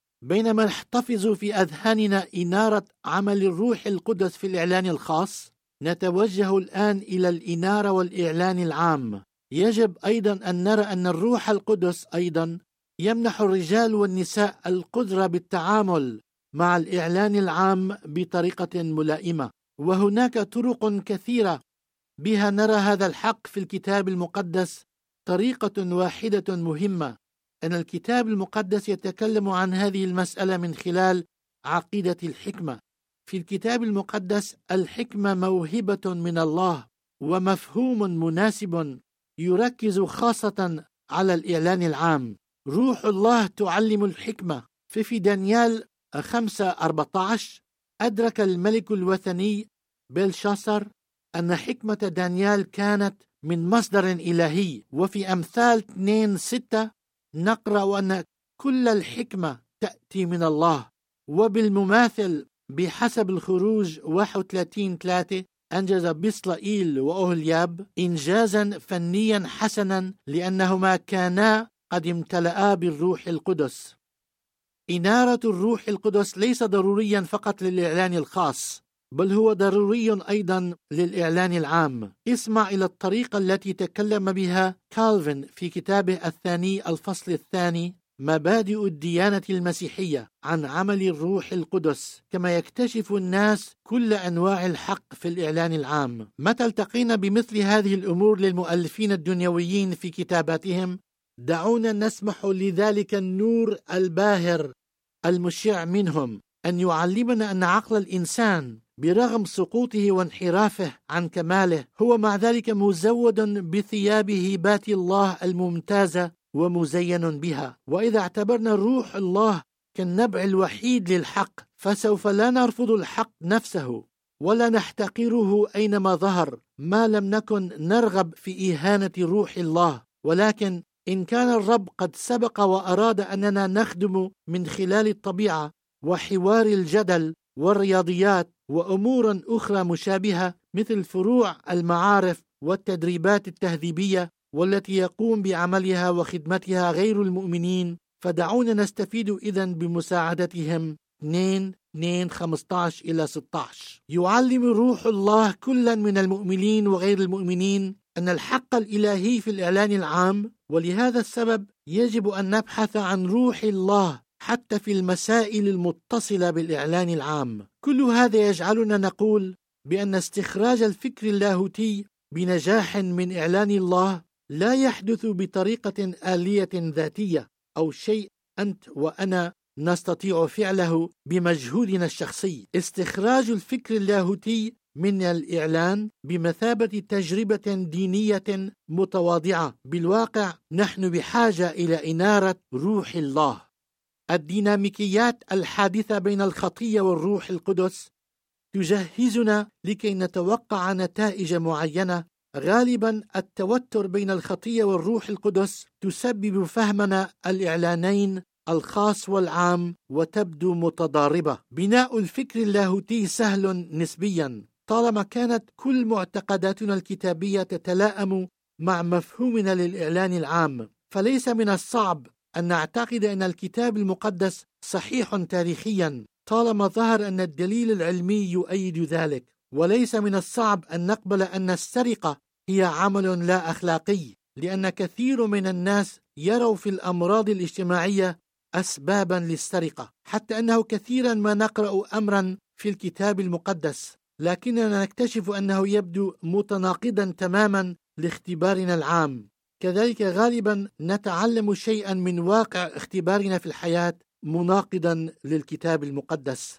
بينما نحتفظ في أذهاننا إنارة عمل الروح القدس في الإعلان الخاص، نتوجه الآن إلى الإنارة والإعلان العام. يجب أيضا أن نرى أن الروح القدس أيضا يمنح الرجال والنساء القدرة بالتعامل مع الإعلان العام بطريقة ملائمة، وهناك طرق كثيرة بها نرى هذا الحق في الكتاب المقدس. طريقة واحدة مهمة، أن الكتاب المقدس يتكلم عن هذه المسألة من خلال عقيدة الحكمة. في الكتاب المقدس الحكمة موهبة من الله ومفهوم مناسب يركز خاصة على الإعلان العام. روح الله تعلم الحكمة. ففي دانيال خمسة أربعة عشر أدرك الملك الوثني بلشاصر أن حكمة دانيال كانت من مصدر إلهي. وفي أمثال اثنين ستة نقرأ أن كل الحكمة تأتي من الله. وبالمماثل بحسب الخروج واحد وثلاثين ثلاثة أنجز بصلائيل وأهلياب إنجازا فنيا حسنا لأنهما كانا قد امتلأ بالروح القدس. إنارة الروح القدس ليس ضروريا فقط للإعلان الخاص، بل هو ضروري أيضا للإعلان العام. اسمع إلى الطريقة التي تكلم بها كالفن في كتابه الثاني الفصل الثاني مبادئ الديانة المسيحية عن عمل الروح القدس، كما يكتشف الناس كل أنواع الحق في الإعلان العام. متى التقينا بمثل هذه الأمور للمؤلفين الدنيويين في كتاباتهم، دعونا نسمح لذلك النور الباهر المشع منهم أن يعلمنا أن عقل الإنسان برغم سقوطه وانحرافه عن كماله هو مع ذلك مزود بثياب هبات الله الممتازة ومزين بها. وإذا اعتبرنا روح الله كالنبع الوحيد للحق، فسوف لا نرفض الحق نفسه ولا نحتقره أينما ظهر، ما لم نكن نرغب في إهانة روح الله. ولكن إن كان الرب قد سبق وأراد أننا نخدم من خلال الطبيعة وحوار الجدل والرياضيات وأمور أخرى مشابهة مثل فروع المعارف والتدريبات التهذيبية والتي يقوم بعملها وخدمتها غير المؤمنين، فدعونا نستفيد إذن بمساعدتهم. اثنين اثنين خمسة عشر إلى ستة عشر يعلم روح الله كلا من المؤمنين وغير المؤمنين أن الحق الإلهي في الإعلان العام، ولهذا السبب يجب أن نبحث عن روح الله حتى في المسائل المتصلة بالإعلان العام. كل هذا يجعلنا نقول بأن استخراج الفكر اللاهوتي بنجاح من إعلان الله لا يحدث بطريقة آلية ذاتية أو شيء أنت وأنا نستطيع فعله بمجهودنا الشخصي. استخراج الفكر اللاهوتي من الإعلان بمثابة تجربة دينية متواضعة. بالواقع نحن بحاجة إلى إنارة روح الله. الديناميكيات الحادثة بين الخطية والروح القدس تجهزنا لكي نتوقع نتائج معينة. غالبا التوتر بين الخطية والروح القدس تسبب فهمنا الإعلانين الخاص والعام وتبدو متضاربة. بناء الفكر اللاهوتي سهل نسبيا طالما كانت كل معتقداتنا الكتابية تتلائم مع مفهومنا للإعلان العام. فليس من الصعب أن نعتقد أن الكتاب المقدس صحيح تاريخيا طالما ظهر أن الدليل العلمي يؤيد ذلك. وليس من الصعب أن نقبل أن السرقة هي عمل لا أخلاقي، لأن كثير من الناس يروا في الأمراض الاجتماعية أسبابا للسرقة، حتى أنه كثيرا ما نقرأ أمرا في الكتاب المقدس لكننا نكتشف أنه يبدو متناقضا تماما لاختبارنا العام. كذلك غالبا نتعلم شيئا من واقع اختبارنا في الحياة مناقضا للكتاب المقدس.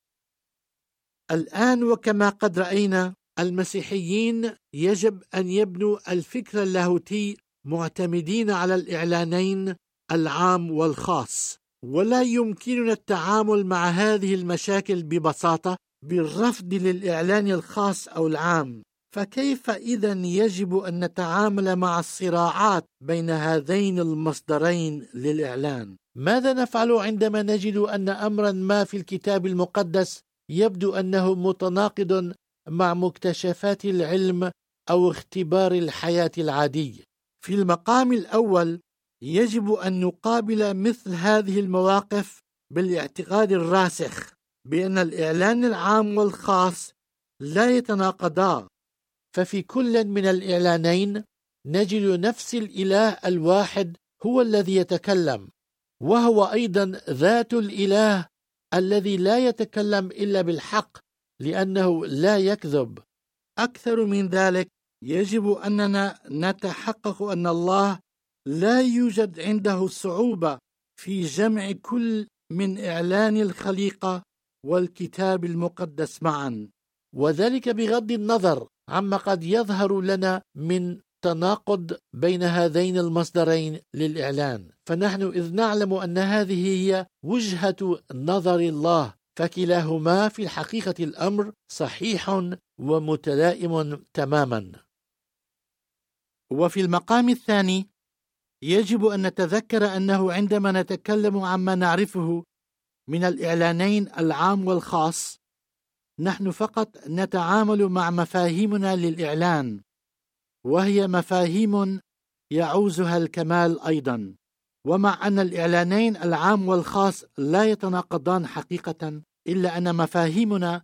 الآن وكما قد رأينا المسيحيين يجب أن يبنوا الفكر اللاهوتي معتمدين على الإعلانين العام والخاص، ولا يمكننا التعامل مع هذه المشاكل ببساطة بالرفض للإعلان الخاص أو العام. فكيف إذن يجب أن نتعامل مع الصراعات بين هذين المصدرين للإعلان؟ ماذا نفعل عندما نجد أن أمرا ما في الكتاب المقدس يبدو أنه متناقض مع مكتشفات العلم أو اختبار الحياة العادي؟ في المقام الأول يجب أن نقابل مثل هذه المواقف بالاعتقاد الراسخ بأن الإعلان العام والخاص لا يتناقضا، ففي كل من الإعلانين نجد نفس الإله الواحد هو الذي يتكلم، وهو أيضا ذات الإله الذي لا يتكلم إلا بالحق لأنه لا يكذب. أكثر من ذلك، يجب أننا نتحقق أن الله لا يوجد عنده صعوبة في جمع كل من إعلان الخليقة والكتاب المقدس معا، وذلك بغض النظر عما قد يظهر لنا من تناقض بين هذين المصدرين للإعلان. فنحن إذ نعلم أن هذه هي وجهة نظر الله، فكلاهما في الحقيقة الأمر صحيح ومتلائم تماما. وفي المقام الثاني يجب أن نتذكر أنه عندما نتكلم عما نعرفه من الإعلانين العام والخاص، نحن فقط نتعامل مع مفاهيمنا للإعلان، وهي مفاهيم يعوزها الكمال أيضا. ومع أن الإعلانين العام والخاص لا يتناقضان حقيقة، إلا أن مفاهيمنا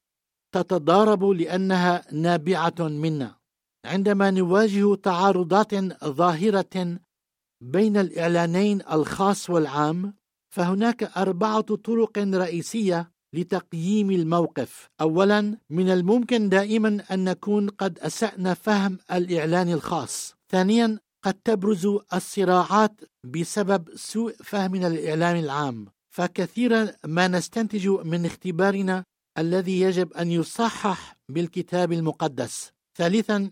تتضارب لأنها نابعة منا. عندما نواجه تعارضات ظاهرة بين الإعلانين الخاص والعام، فهناك أربعة طرق رئيسية لتقييم الموقف. أولا، من الممكن دائما أن نكون قد أسأنا فهم الإعلان الخاص. ثانيا، قد تبرز الصراعات بسبب سوء فهمنا للإعلان العام، فكثيرا ما نستنتج من اختبارنا الذي يجب أن يصحح بالكتاب المقدس. ثالثا،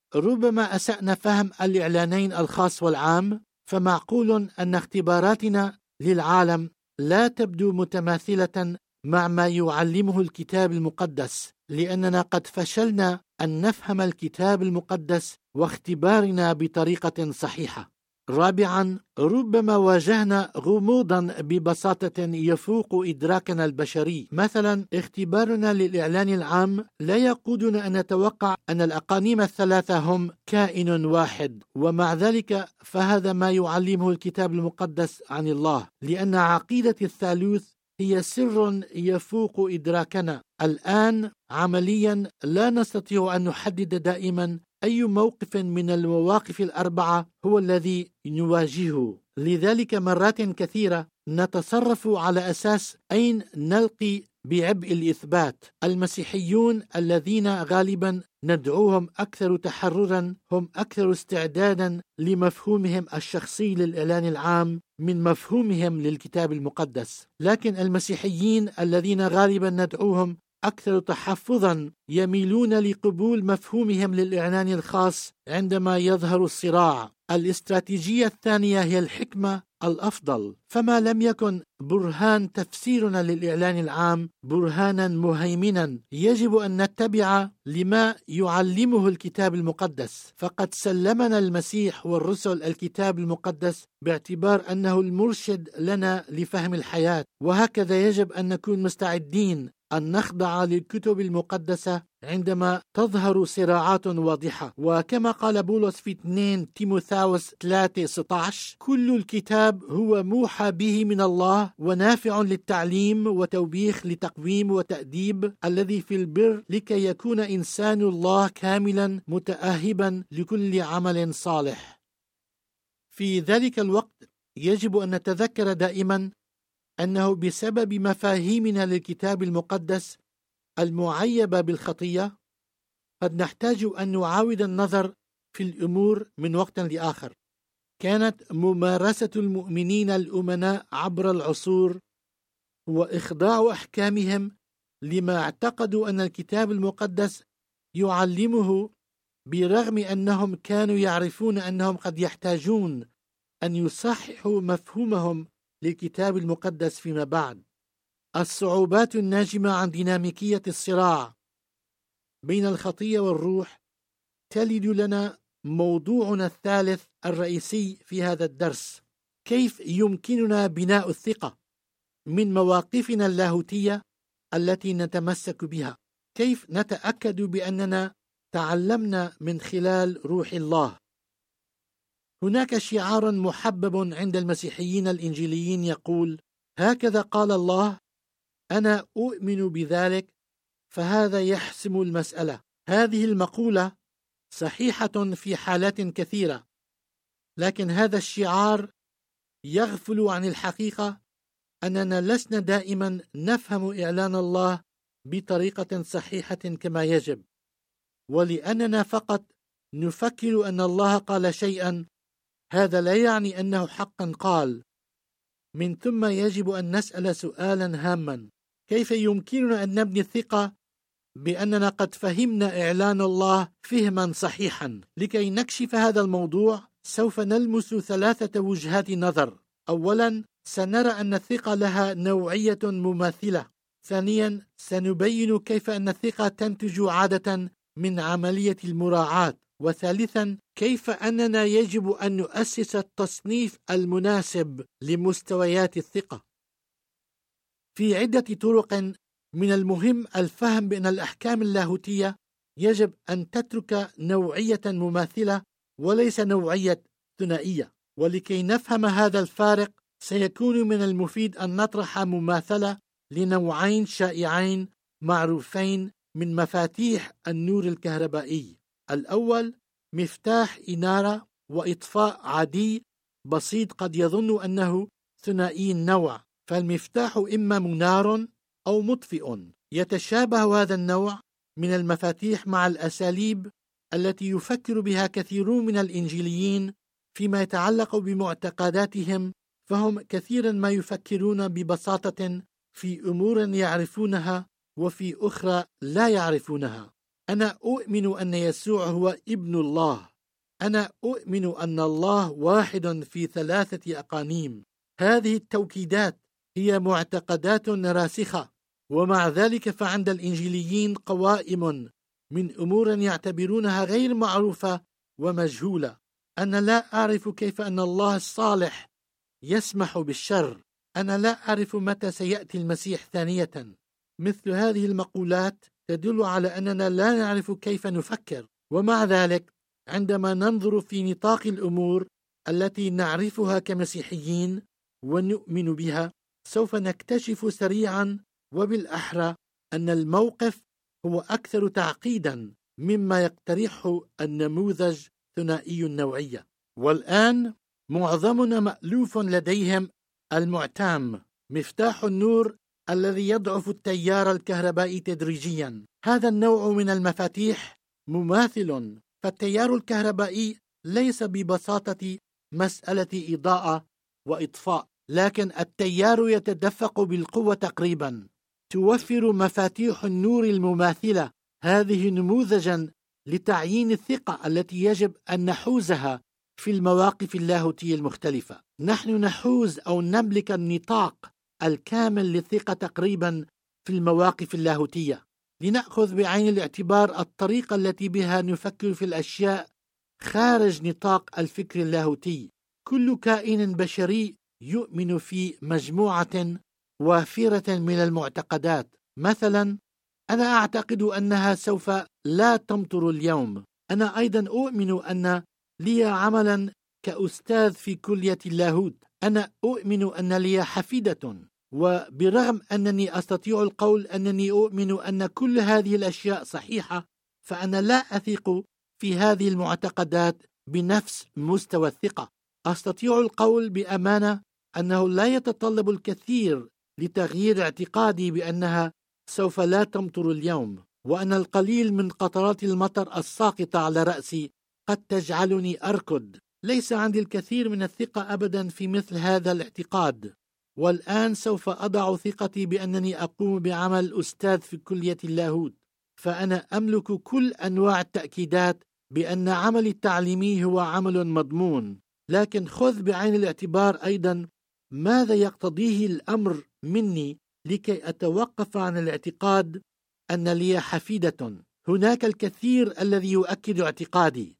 ربما أسأنا فهم الإعلانين الخاص والعام، فمعقول أن اختباراتنا للعالم لا تبدو متماثلة مع ما يعلمه الكتاب المقدس، لأننا قد فشلنا أن نفهم الكتاب المقدس واختبارنا بطريقة صحيحة. رابعا، ربما واجهنا غموضا ببساطة يفوق إدراكنا البشري. مثلا، اختبارنا للإعلان العام لا يقودنا أن نتوقع أن الأقانيم الثلاثة هم كائن واحد، ومع ذلك فهذا ما يعلمه الكتاب المقدس عن الله، لأن عقيدة الثالوث هي سر يفوق إدراكنا. الآن عمليا لا نستطيع أن نحدد دائما أي موقف من المواقف الأربعة هو الذي نواجهه، لذلك مرات كثيرة نتصرف على أساس أين نلقي بعبء الإثبات. المسيحيون الذين غالبا ندعوهم أكثر تحررا هم أكثر استعدادا لمفهومهم الشخصي للإعلان العام من مفهومهم للكتاب المقدس، لكن المسيحيين الذين غالبا ندعوهم أكثر تحفظا يميلون لقبول مفهومهم للإعلان الخاص عندما يظهر الصراع. الاستراتيجية الثانية هي الحكمة الأفضل، فما لم يكن برهان تفسيرنا للإعلان العام برهانا مهيمنا، يجب أن نتبع لما يعلمه الكتاب المقدس، فقد سلمنا المسيح والرسل الكتاب المقدس باعتبار أنه المرشد لنا لفهم الحياة، وهكذا يجب أن نكون مستعدين أن نخضع للكتب المقدسة عندما تظهر صراعات واضحة. وكما قال بولس في اثنين تيموثاوس ثلاثة ستة عشر: كل الكتاب هو موحى به من الله ونافع للتعليم وتوبيخ لتقويم وتأديب الذي في البر، لكي يكون إنسان الله كاملا متأهبا لكل عمل صالح. في ذلك الوقت يجب أن نتذكر دائما أنه بسبب مفاهيمنا للكتاب المقدس المعيبة بالخطية قد نحتاج أن نعاود النظر في الأمور من وقت لآخر. كانت ممارسة المؤمنين الأمناء عبر العصور وإخضاع أحكامهم لما اعتقدوا أن الكتاب المقدس يعلمه، برغم أنهم كانوا يعرفون أنهم قد يحتاجون أن يصححوا مفهومهم للكتاب المقدس فيما بعد. الصعوبات الناجمة عن ديناميكية الصراع بين الخطية والروح تلد لنا موضوعنا الثالث الرئيسي في هذا الدرس: كيف يمكننا بناء الثقة من مواقفنا اللاهوتية التي نتمسك بها؟ كيف نتأكد بأننا تعلمنا من خلال روح الله؟ هناك شعار محبب عند المسيحيين الإنجيليين يقول: هكذا قال الله، أنا أؤمن بذلك، فهذا يحسم المسألة. هذه المقولة صحيحة في حالات كثيرة، لكن هذا الشعار يغفل عن الحقيقة أننا لسنا دائما نفهم إعلان الله بطريقة صحيحة كما يجب، ولأننا فقط نفكر أن الله قال شيئا، هذا لا يعني أنه حقا قال. من ثم يجب أن نسأل سؤالا هاما: كيف يمكننا أن نبني الثقة بأننا قد فهمنا إعلان الله فهما صحيحا؟ لكي نكشف هذا الموضوع سوف نلمس ثلاثة وجهات نظر. أولا، سنرى أن الثقة لها نوعية مماثلة. ثانيا، سنبين كيف أن الثقة تنتج عادة من عملية المراعاة. وثالثا، كيف أننا يجب أن نؤسس التصنيف المناسب لمستويات الثقة. في عدة طرق من المهم الفهم بأن الأحكام اللاهوتية يجب أن تترك نوعية مماثلة وليس نوعية ثنائية. ولكي نفهم هذا الفارق سيكون من المفيد أن نطرح مماثلة لنوعين شائعين معروفين من مفاتيح النور الكهربائي. الأول مفتاح إنارة وإطفاء عادي بسيط قد يظن أنه ثنائي النوع، فالمفتاح إما منار أو مطفئ. يتشابه هذا النوع من المفاتيح مع الأساليب التي يفكر بها كثيرون من الإنجيليين فيما يتعلق بمعتقداتهم، فهم كثيرا ما يفكرون ببساطة في أمور يعرفونها وفي أخرى لا يعرفونها. أنا أؤمن أن يسوع هو ابن الله. أنا أؤمن أن الله واحد في ثلاثة أقانيم. هذه التوكيدات هي معتقدات راسخة، ومع ذلك فعند الإنجيليين قوائم من أمور يعتبرونها غير معروفة ومجهولة. أنا لا أعرف كيف أن الله الصالح يسمح بالشر. أنا لا أعرف متى سيأتي المسيح ثانية. مثل هذه المقولات تدل على أننا لا نعرف كيف نفكر، ومع ذلك عندما ننظر في نطاق الأمور التي نعرفها كمسيحيين ونؤمن بها سوف نكتشف سريعا وبالأحرى أن الموقف هو أكثر تعقيدا مما يقترحه النموذج ثنائي النوعية. والآن معظمنا مألوف لديهم المعتام، مفتاح النور الذي يضعف التيار الكهربائي تدريجيا. هذا النوع من المفاتيح مماثل، فالتيار الكهربائي ليس ببساطة مسألة إضاءة وإطفاء، لكن التيار يتدفق بالقوة تقريبا. توفر مفاتيح النور المماثلة هذه نموذجا لتعيين الثقة التي يجب أن نحوزها في المواقف اللاهوتية المختلفة. نحن نحوز أو نملك النطاق الكامل للثقة تقريبا في المواقف اللاهوتية. لنأخذ بعين الاعتبار الطريقة التي بها نفكر في الأشياء خارج نطاق الفكر اللاهوتي. كل كائن بشري يؤمن في مجموعة وافرة من المعتقدات. مثلا، أنا أعتقد أنها سوف لا تمطر اليوم. أنا أيضا أؤمن أن لي عملا كأستاذ في كلية اللاهوت. أنا أؤمن أن لي حفيدة، وبرغم أنني أستطيع القول أنني أؤمن أن كل هذه الأشياء صحيحة، فأنا لا أثق في هذه المعتقدات بنفس مستوى الثقة. أستطيع القول بأمانة أنه لا يتطلب الكثير لتغيير اعتقادي بأنها سوف لا تمطر اليوم، وأن القليل من قطرات المطر الساقطة على رأسي قد تجعلني أركض. ليس عندي الكثير من الثقة أبدا في مثل هذا الاعتقاد. والآن سوف أضع ثقتي بأنني أقوم بعمل أستاذ في كلية اللاهوت، فأنا أملك كل أنواع التأكيدات بأن عملي التعليمي هو عمل مضمون. لكن خذ بعين الاعتبار أيضا ماذا يقتضيه الأمر مني لكي أتوقف عن الاعتقاد أن لي حفيدة. هناك الكثير الذي يؤكد اعتقادي.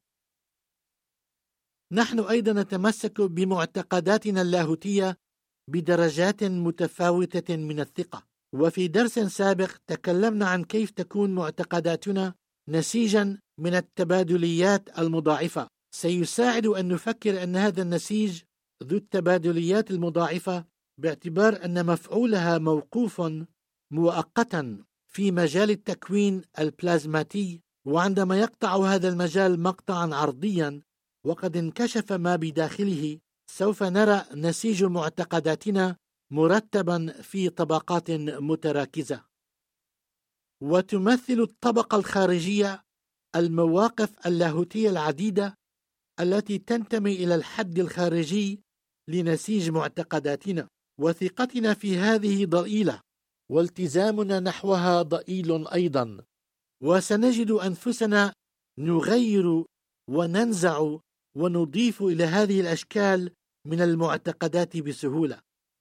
نحن أيضا نتمسك بمعتقداتنا اللاهوتية بدرجات متفاوتة من الثقة. وفي درس سابق تكلمنا عن كيف تكون معتقداتنا نسيجا من التبادليات المضاعفة. سيساعد أن نفكر أن هذا النسيج ذو التبادليات المضاعفة باعتبار أن مفعولها موقوف مؤقتا في مجال التكوين البلازماتي، وعندما يقطع هذا المجال مقطعا عرضيا وقد انكشف ما بداخله، سوف نرى نسيج معتقداتنا مرتبا في طبقات متراكزة. وتمثل الطبقة الخارجية المواقف اللاهوتية العديدة التي تنتمي إلى الحد الخارجي لنسيج معتقداتنا، وثقتنا في هذه ضئيلة، والتزامنا نحوها ضئيل أيضا، وسنجد أنفسنا نغير وننزع ونضيف إلى هذه الأشكال من المعتقدات بسهولة.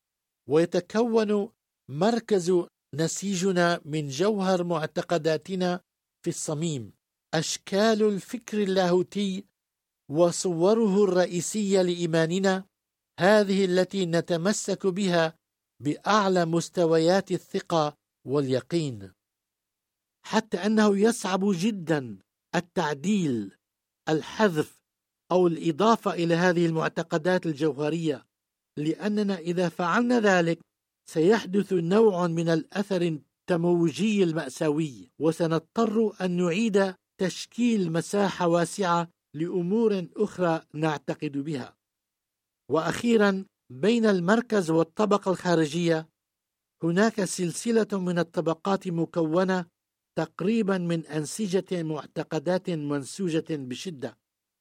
ويتكون مركز نسيجنا من جوهر معتقداتنا في الصميم، أشكال الفكر اللاهوتي وصوره الرئيسية لإيماننا، هذه التي نتمسك بها بأعلى مستويات الثقة واليقين، حتى أنه يصعب جدا التعديل، الحذف أو الإضافة إلى هذه المعتقدات الجوهرية، لأننا إذا فعلنا ذلك سيحدث نوع من الأثر التموجي المأساوي، وسنضطر أن نعيد تشكيل مساحة واسعة لأمور أخرى نعتقد بها. وأخيرا، بين المركز والطبقة الخارجية هناك سلسلة من الطبقات مكونة تقريبا من أنسجة معتقدات منسوجة بشدة،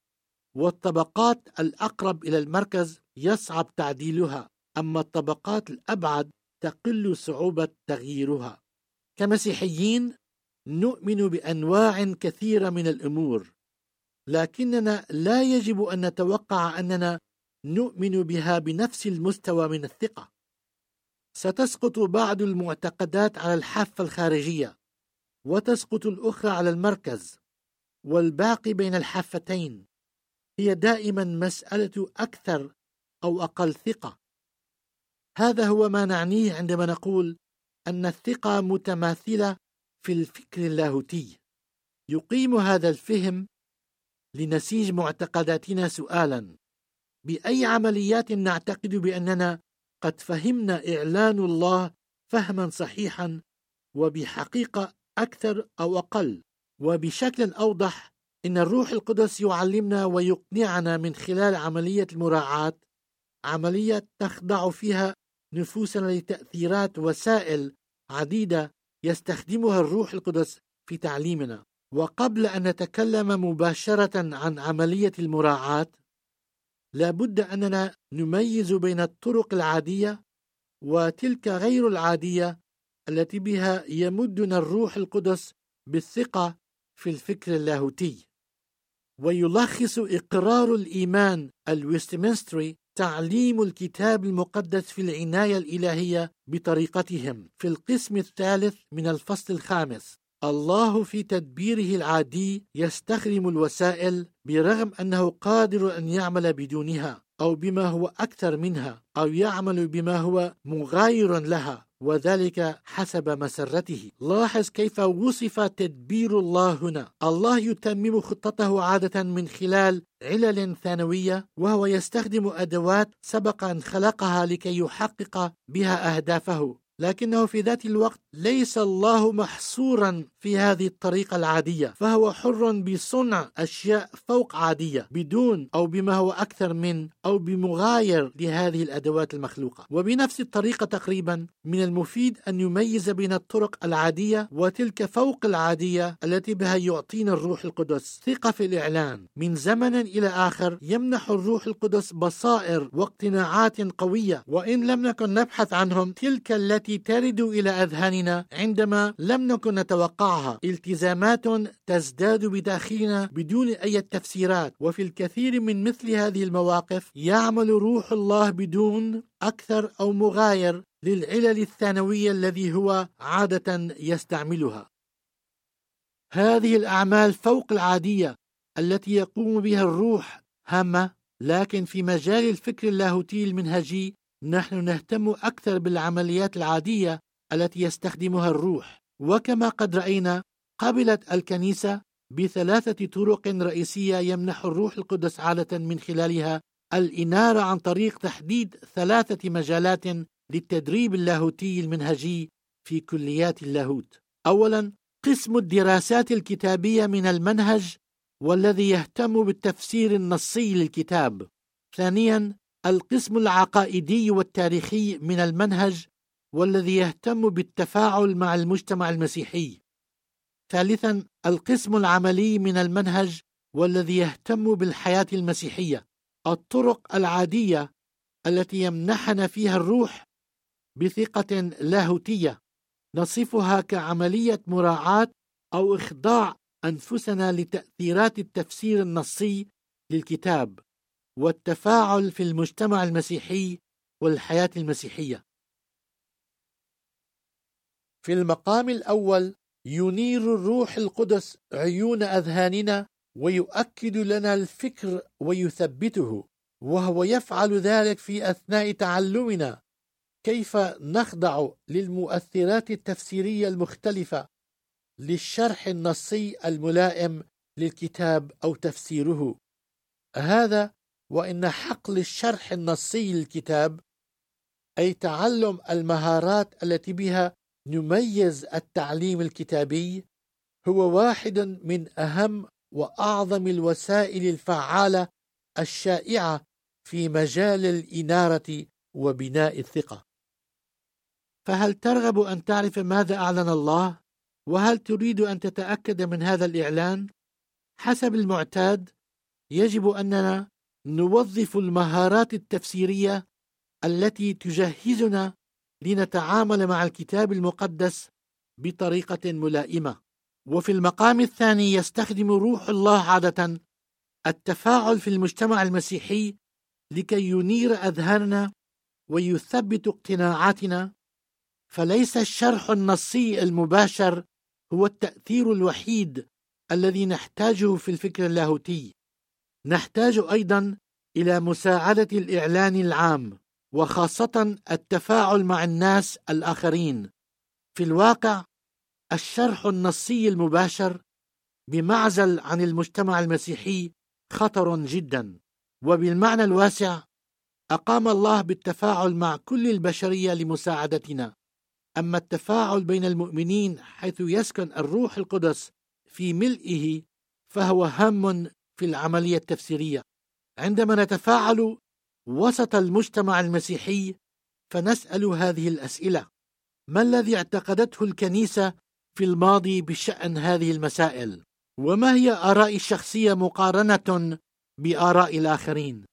والطبقات الأقرب إلى المركز يصعب تعديلها، أما الطبقات الأبعد تقل صعوبة تغييرها. كمسيحيين نؤمن بأنواع كثيرة من الأمور، لكننا لا يجب أن نتوقع أننا نؤمن بها بنفس المستوى من الثقة. ستسقط بعض المعتقدات على الحافة الخارجية، وتسقط الأخرى على المركز، والباقي بين الحافتين. هي دائما مسألة أكثر أو أقل ثقة. هذا هو ما نعنيه عندما نقول أن الثقة متماثلة في الفكر اللاهوتي. يقيم هذا الفهم لنسيج معتقداتنا سؤالا: بأي عمليات نعتقد بأننا قد فهمنا إعلان الله فهما صحيحا وبحقيقة أكثر أو أقل؟ وبشكل أوضح، إن الروح القدس يعلمنا ويقنعنا من خلال عملية المراعاة، عملية تخضع فيها نفوسنا لتأثيرات وسائل عديدة يستخدمها الروح القدس في تعليمنا. وقبل أن نتكلم مباشرة عن عملية المراعاة، لابد أننا نميز بين الطرق العادية وتلك غير العادية التي بها يمدنا الروح القدس بالثقة في الفكر اللاهوتي. ويلخص إقرار الإيمان الويستمنستري تعليم الكتاب المقدس في العناية الإلهية بطريقتهم في القسم الثالث من الفصل الخامس: الله في تدبيره العادي يستخدم الوسائل برغم أنه قادر أن يعمل بدونها أو بما هو أكثر منها، أو يعمل بما هو مغاير لها، وذلك حسب مسرته. لاحظ كيف وصف تدبير الله هنا. الله يتمم خطته عادة من خلال علل ثانوية، وهو يستخدم أدوات سبق أن خلقها لكي يحقق بها أهدافه، لكنه في ذات الوقت ليس الله محصورا في هذه الطريقة العادية، فهو حر بصنع أشياء فوق عادية بدون أو بما هو أكثر من أو بمغاير لهذه الأدوات المخلوقة. وبنفس الطريقة تقريبا من المفيد أن يميز بين الطرق العادية وتلك فوق العادية التي بها يعطينا الروح القدس ثقة في الإعلان. من زمن إلى آخر يمنح الروح القدس بصائر واقتناعات قوية، وإن لم نكن نبحث عنهم، تلك التي ترد إلى أذهاننا عندما لم نكن نتوقعها، التزامات تزداد بداخلنا بدون أي تفسيرات. وفي الكثير من مثل هذه المواقف يعمل روح الله بدون أكثر أو مغاير للعلل الثانوية الذي هو عادة يستعملها. هذه الأعمال فوق العادية التي يقوم بها الروح هامة، لكن في مجال الفكر اللاهوتي المنهجي نحن نهتم أكثر بالعمليات العادية التي يستخدمها الروح. وكما قد رأينا، قبلت الكنيسة بثلاثة طرق رئيسية يمنح الروح القدس عادة من خلالها الإنارة عن طريق تحديد ثلاثة مجالات للتدريب اللاهوتي المنهجي في كليات اللاهوت. أولا، قسم الدراسات الكتابية من المنهج والذي يهتم بالتفسير النصي للكتاب. ثانيا، القسم العقائدي والتاريخي من المنهج والذي يهتم بالتفاعل مع المجتمع المسيحي. ثالثا، القسم العملي من المنهج والذي يهتم بالحياة المسيحية، الطرق العادية التي يمنحنا فيها الروح بثقة لاهوتية نصفها كعملية مراعاة أو إخضاع أنفسنا لتأثيرات التفسير النصي للكتاب والتفاعل في المجتمع المسيحي والحياة المسيحية. في المقام الأول، ينير الروح القدس عيون أذهاننا ويؤكد لنا الفكر ويثبته، وهو يفعل ذلك في أثناء تعلمنا كيف نخضع للمؤثرات التفسيرية المختلفة للشرح النصي الملائم للكتاب أو تفسيره. هذا وإن حقل الشرح النصي للكتاب، أي تعلم المهارات التي بها نميز التعليم الكتابي، هو واحد من أهم وأعظم الوسائل الفعالة الشائعة في مجال الإنارة وبناء الثقة. فهل ترغب أن تعرف ماذا أعلن الله؟ وهل تريد أن تتأكد من هذا الإعلان؟ حسب المعتاد، يجب أننا نوظف المهارات التفسيرية التي تجهزنا لنتعامل مع الكتاب المقدس بطريقة ملائمة. وفي المقام الثاني، يستخدم روح الله عادة التفاعل في المجتمع المسيحي لكي ينير أذهاننا ويثبت اقتناعاتنا. فليس الشرح النصي المباشر هو التأثير الوحيد الذي نحتاجه في الفكر اللاهوتي. نحتاج أيضا إلى مساعدة الإعلان العام، وخاصة التفاعل مع الناس الآخرين. في الواقع، الشرح النصي المباشر بمعزل عن المجتمع المسيحي خطر جدا، وبالمعنى الواسع أقام الله بالتفاعل مع كل البشرية لمساعدتنا. أما التفاعل بين المؤمنين حيث يسكن الروح القدس في ملئه فهو هام في العملية التفسيرية. عندما نتفاعل وسط المجتمع المسيحي فنسأل هذه الأسئلة: ما الذي اعتقدته الكنيسة في الماضي بشأن هذه المسائل؟ وما هي آرائي الشخصية مقارنة بآراء الآخرين؟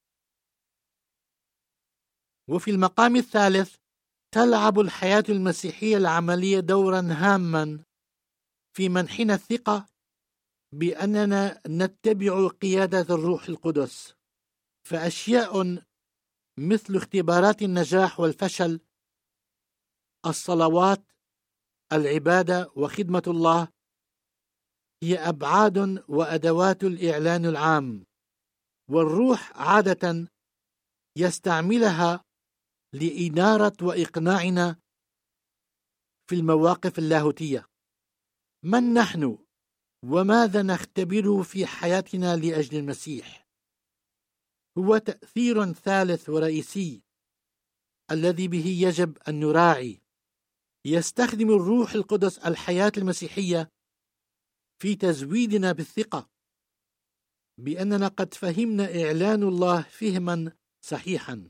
وفي المقام الثالث، تلعب الحياة المسيحية العملية دورا هاما في منحنا الثقة بأننا نتبع قيادة الروح القدس. فأشياء مثل اختبارات النجاح والفشل، الصلوات، العبادة وخدمة الله هي أبعاد وأدوات الإعلان العام، والروح عادة يستعملها لإنارة وإقناعنا في المواقف اللاهوتية. من نحن وماذا نختبره في حياتنا لأجل المسيح؟ هو تأثير ثالث ورئيسي الذي به يجب أن نراعي. يستخدم الروح القدس الحياة المسيحية في تزويدنا بالثقة بأننا قد فهمنا إعلان الله فهما صحيحا.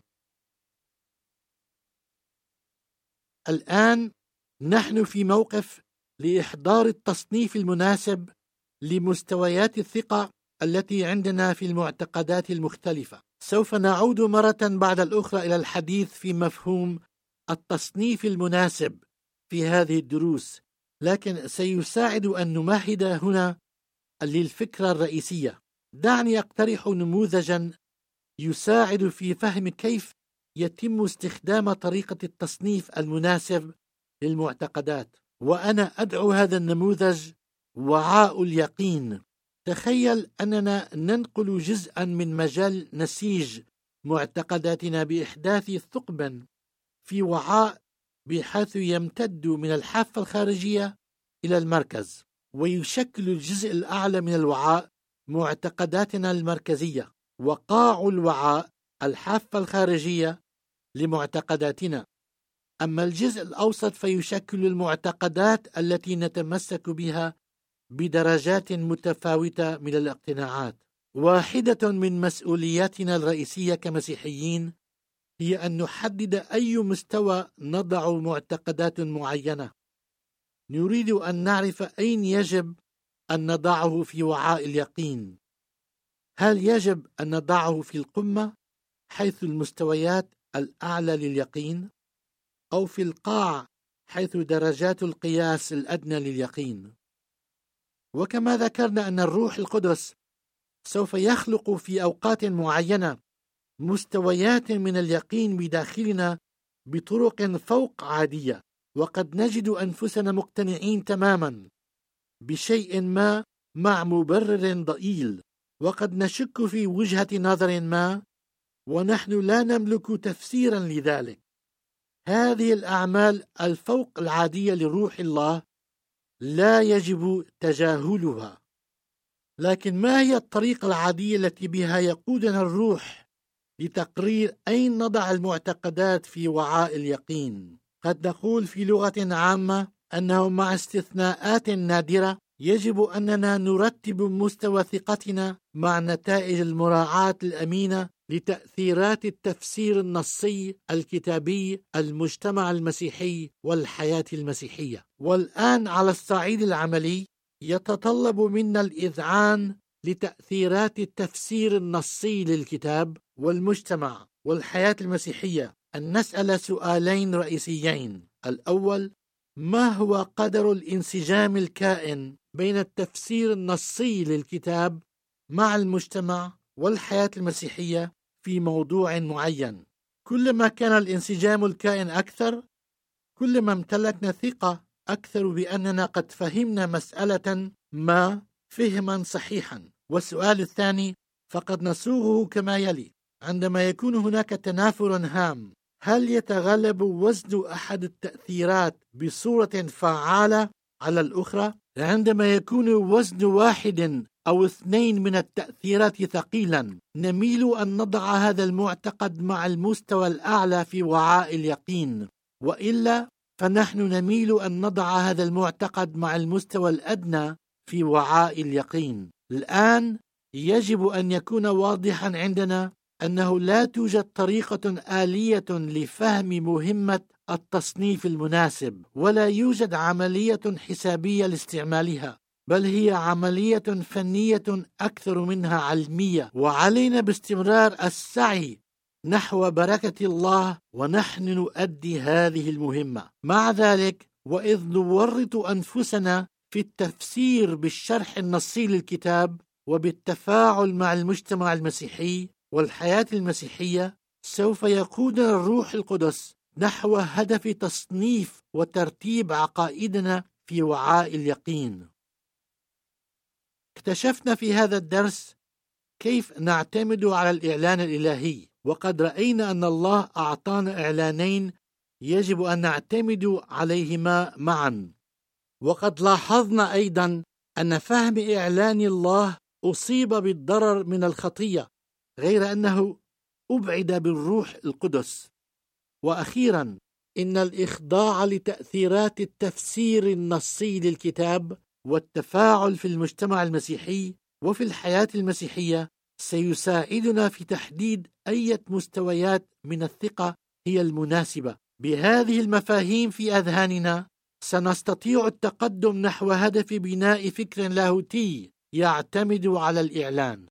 الآن نحن في موقف لإحضار التصنيف المناسب لمستويات الثقة التي عندنا في المعتقدات المختلفة. سوف نعود مرة بعد الأخرى إلى الحديث في مفهوم التصنيف المناسب في هذه الدروس، لكن سيساعد أن نمهد هنا للفكرة الرئيسية. دعني أقترح نموذجا يساعد في فهم كيف يتم استخدام طريقة التصنيف المناسب للمعتقدات، وأنا أدعو هذا النموذج وعاء اليقين. تخيل أننا ننقل جزءا من مجال نسيج معتقداتنا بإحداث ثقب في وعاء بحيث يمتد من الحافة الخارجية إلى المركز، ويشكل الجزء الأعلى من الوعاء معتقداتنا المركزية، وقاع الوعاء الحافة الخارجية لمعتقداتنا. أما الجزء الأوسط فيشكل المعتقدات التي نتمسك بها بدرجات متفاوتة من الاقتناعات. واحدة من مسؤولياتنا الرئيسية كمسيحيين هي أن نحدد أي مستوى نضع معتقدات معينة. نريد أن نعرف أين يجب أن نضعه في وعاء اليقين. هل يجب أن نضعه في القمة حيث المستويات الأعلى لليقين، أو في القاع حيث درجات القياس الأدنى لليقين؟ وكما ذكرنا أن الروح القدس سوف يخلق في أوقات معينة مستويات من اليقين بداخلنا بطرق فوق عادية، وقد نجد أنفسنا مقتنعين تماما بشيء ما مع مبرر ضئيل، وقد نشك في وجهة نظر ما ونحن لا نملك تفسيرا لذلك. هذه الأعمال الفوق العادية لروح الله لا يجب تجاهلها. لكن ما هي الطريقة العادية التي بها يقودنا الروح لتقرير أين نضع المعتقدات في وعاء اليقين؟ قد نقول في لغة عامة أنه مع استثناءات نادرة يجب أننا نرتب مستوى ثقتنا مع نتائج المراعاة الأمينة لتأثيرات التفسير النصي الكتابي المجتمع المسيحي والحياة المسيحية. والآن على الصعيد العملي يتطلب منا الإذعان لتأثيرات التفسير النصي للكتاب والمجتمع والحياة المسيحية أن نسأل سؤالين رئيسيين. الأول، ما هو قدر الانسجام الكائن بين التفسير النصي للكتاب مع المجتمع والحياة المسيحية في موضوع معين؟ كلما كان الانسجام الكائن أكثر، كلما امتلكنا ثقة أكثر بأننا قد فهمنا مسألة ما فهما صحيحا. والسؤال الثاني فقد نصوغه كما يلي: عندما يكون هناك تنافر هام، هل يتغلب وزن أحد التأثيرات بصورة فعالة على الأخرى؟ عندما يكون وزن واحد أو اثنين من التأثيرات ثقيلا، نميل أن نضع هذا المعتقد مع المستوى الأعلى في وعاء اليقين، وإلا فنحن نميل أن نضع هذا المعتقد مع المستوى الأدنى في وعاء اليقين. الآن يجب أن يكون واضحا عندنا أنه لا توجد طريقة آلية لفهم مهمة التصنيف المناسب، ولا يوجد عملية حسابية لاستعمالها، بل هي عملية فنية أكثر منها علمية، وعلينا باستمرار السعي نحو بركة الله ونحن نؤدي هذه المهمة. مع ذلك، وإذ نورط أنفسنا في التفسير بالشرح النصي للكتاب وبالتفاعل مع المجتمع المسيحي والحياة المسيحية، سوف يقودنا الروح القدس نحو هدف تصنيف وترتيب عقائدنا في وعاء اليقين. اكتشفنا في هذا الدرس كيف نعتمد على الإعلان الإلهي، وقد رأينا أن الله أعطانا إعلانين يجب أن نعتمد عليهما معا. وقد لاحظنا أيضا أن فهم إعلان الله أصيب بالضرر من الخطية، غير أنه أبعد بالروح القدس. وأخيرا، إن الإخضاع لتأثيرات التفسير النصي للكتاب والتفاعل في المجتمع المسيحي وفي الحياة المسيحية سيساعدنا في تحديد أي مستويات من الثقة هي المناسبة. بهذه المفاهيم في أذهاننا سنستطيع التقدم نحو هدف بناء فكر لاهوتي يعتمد على الإعلان.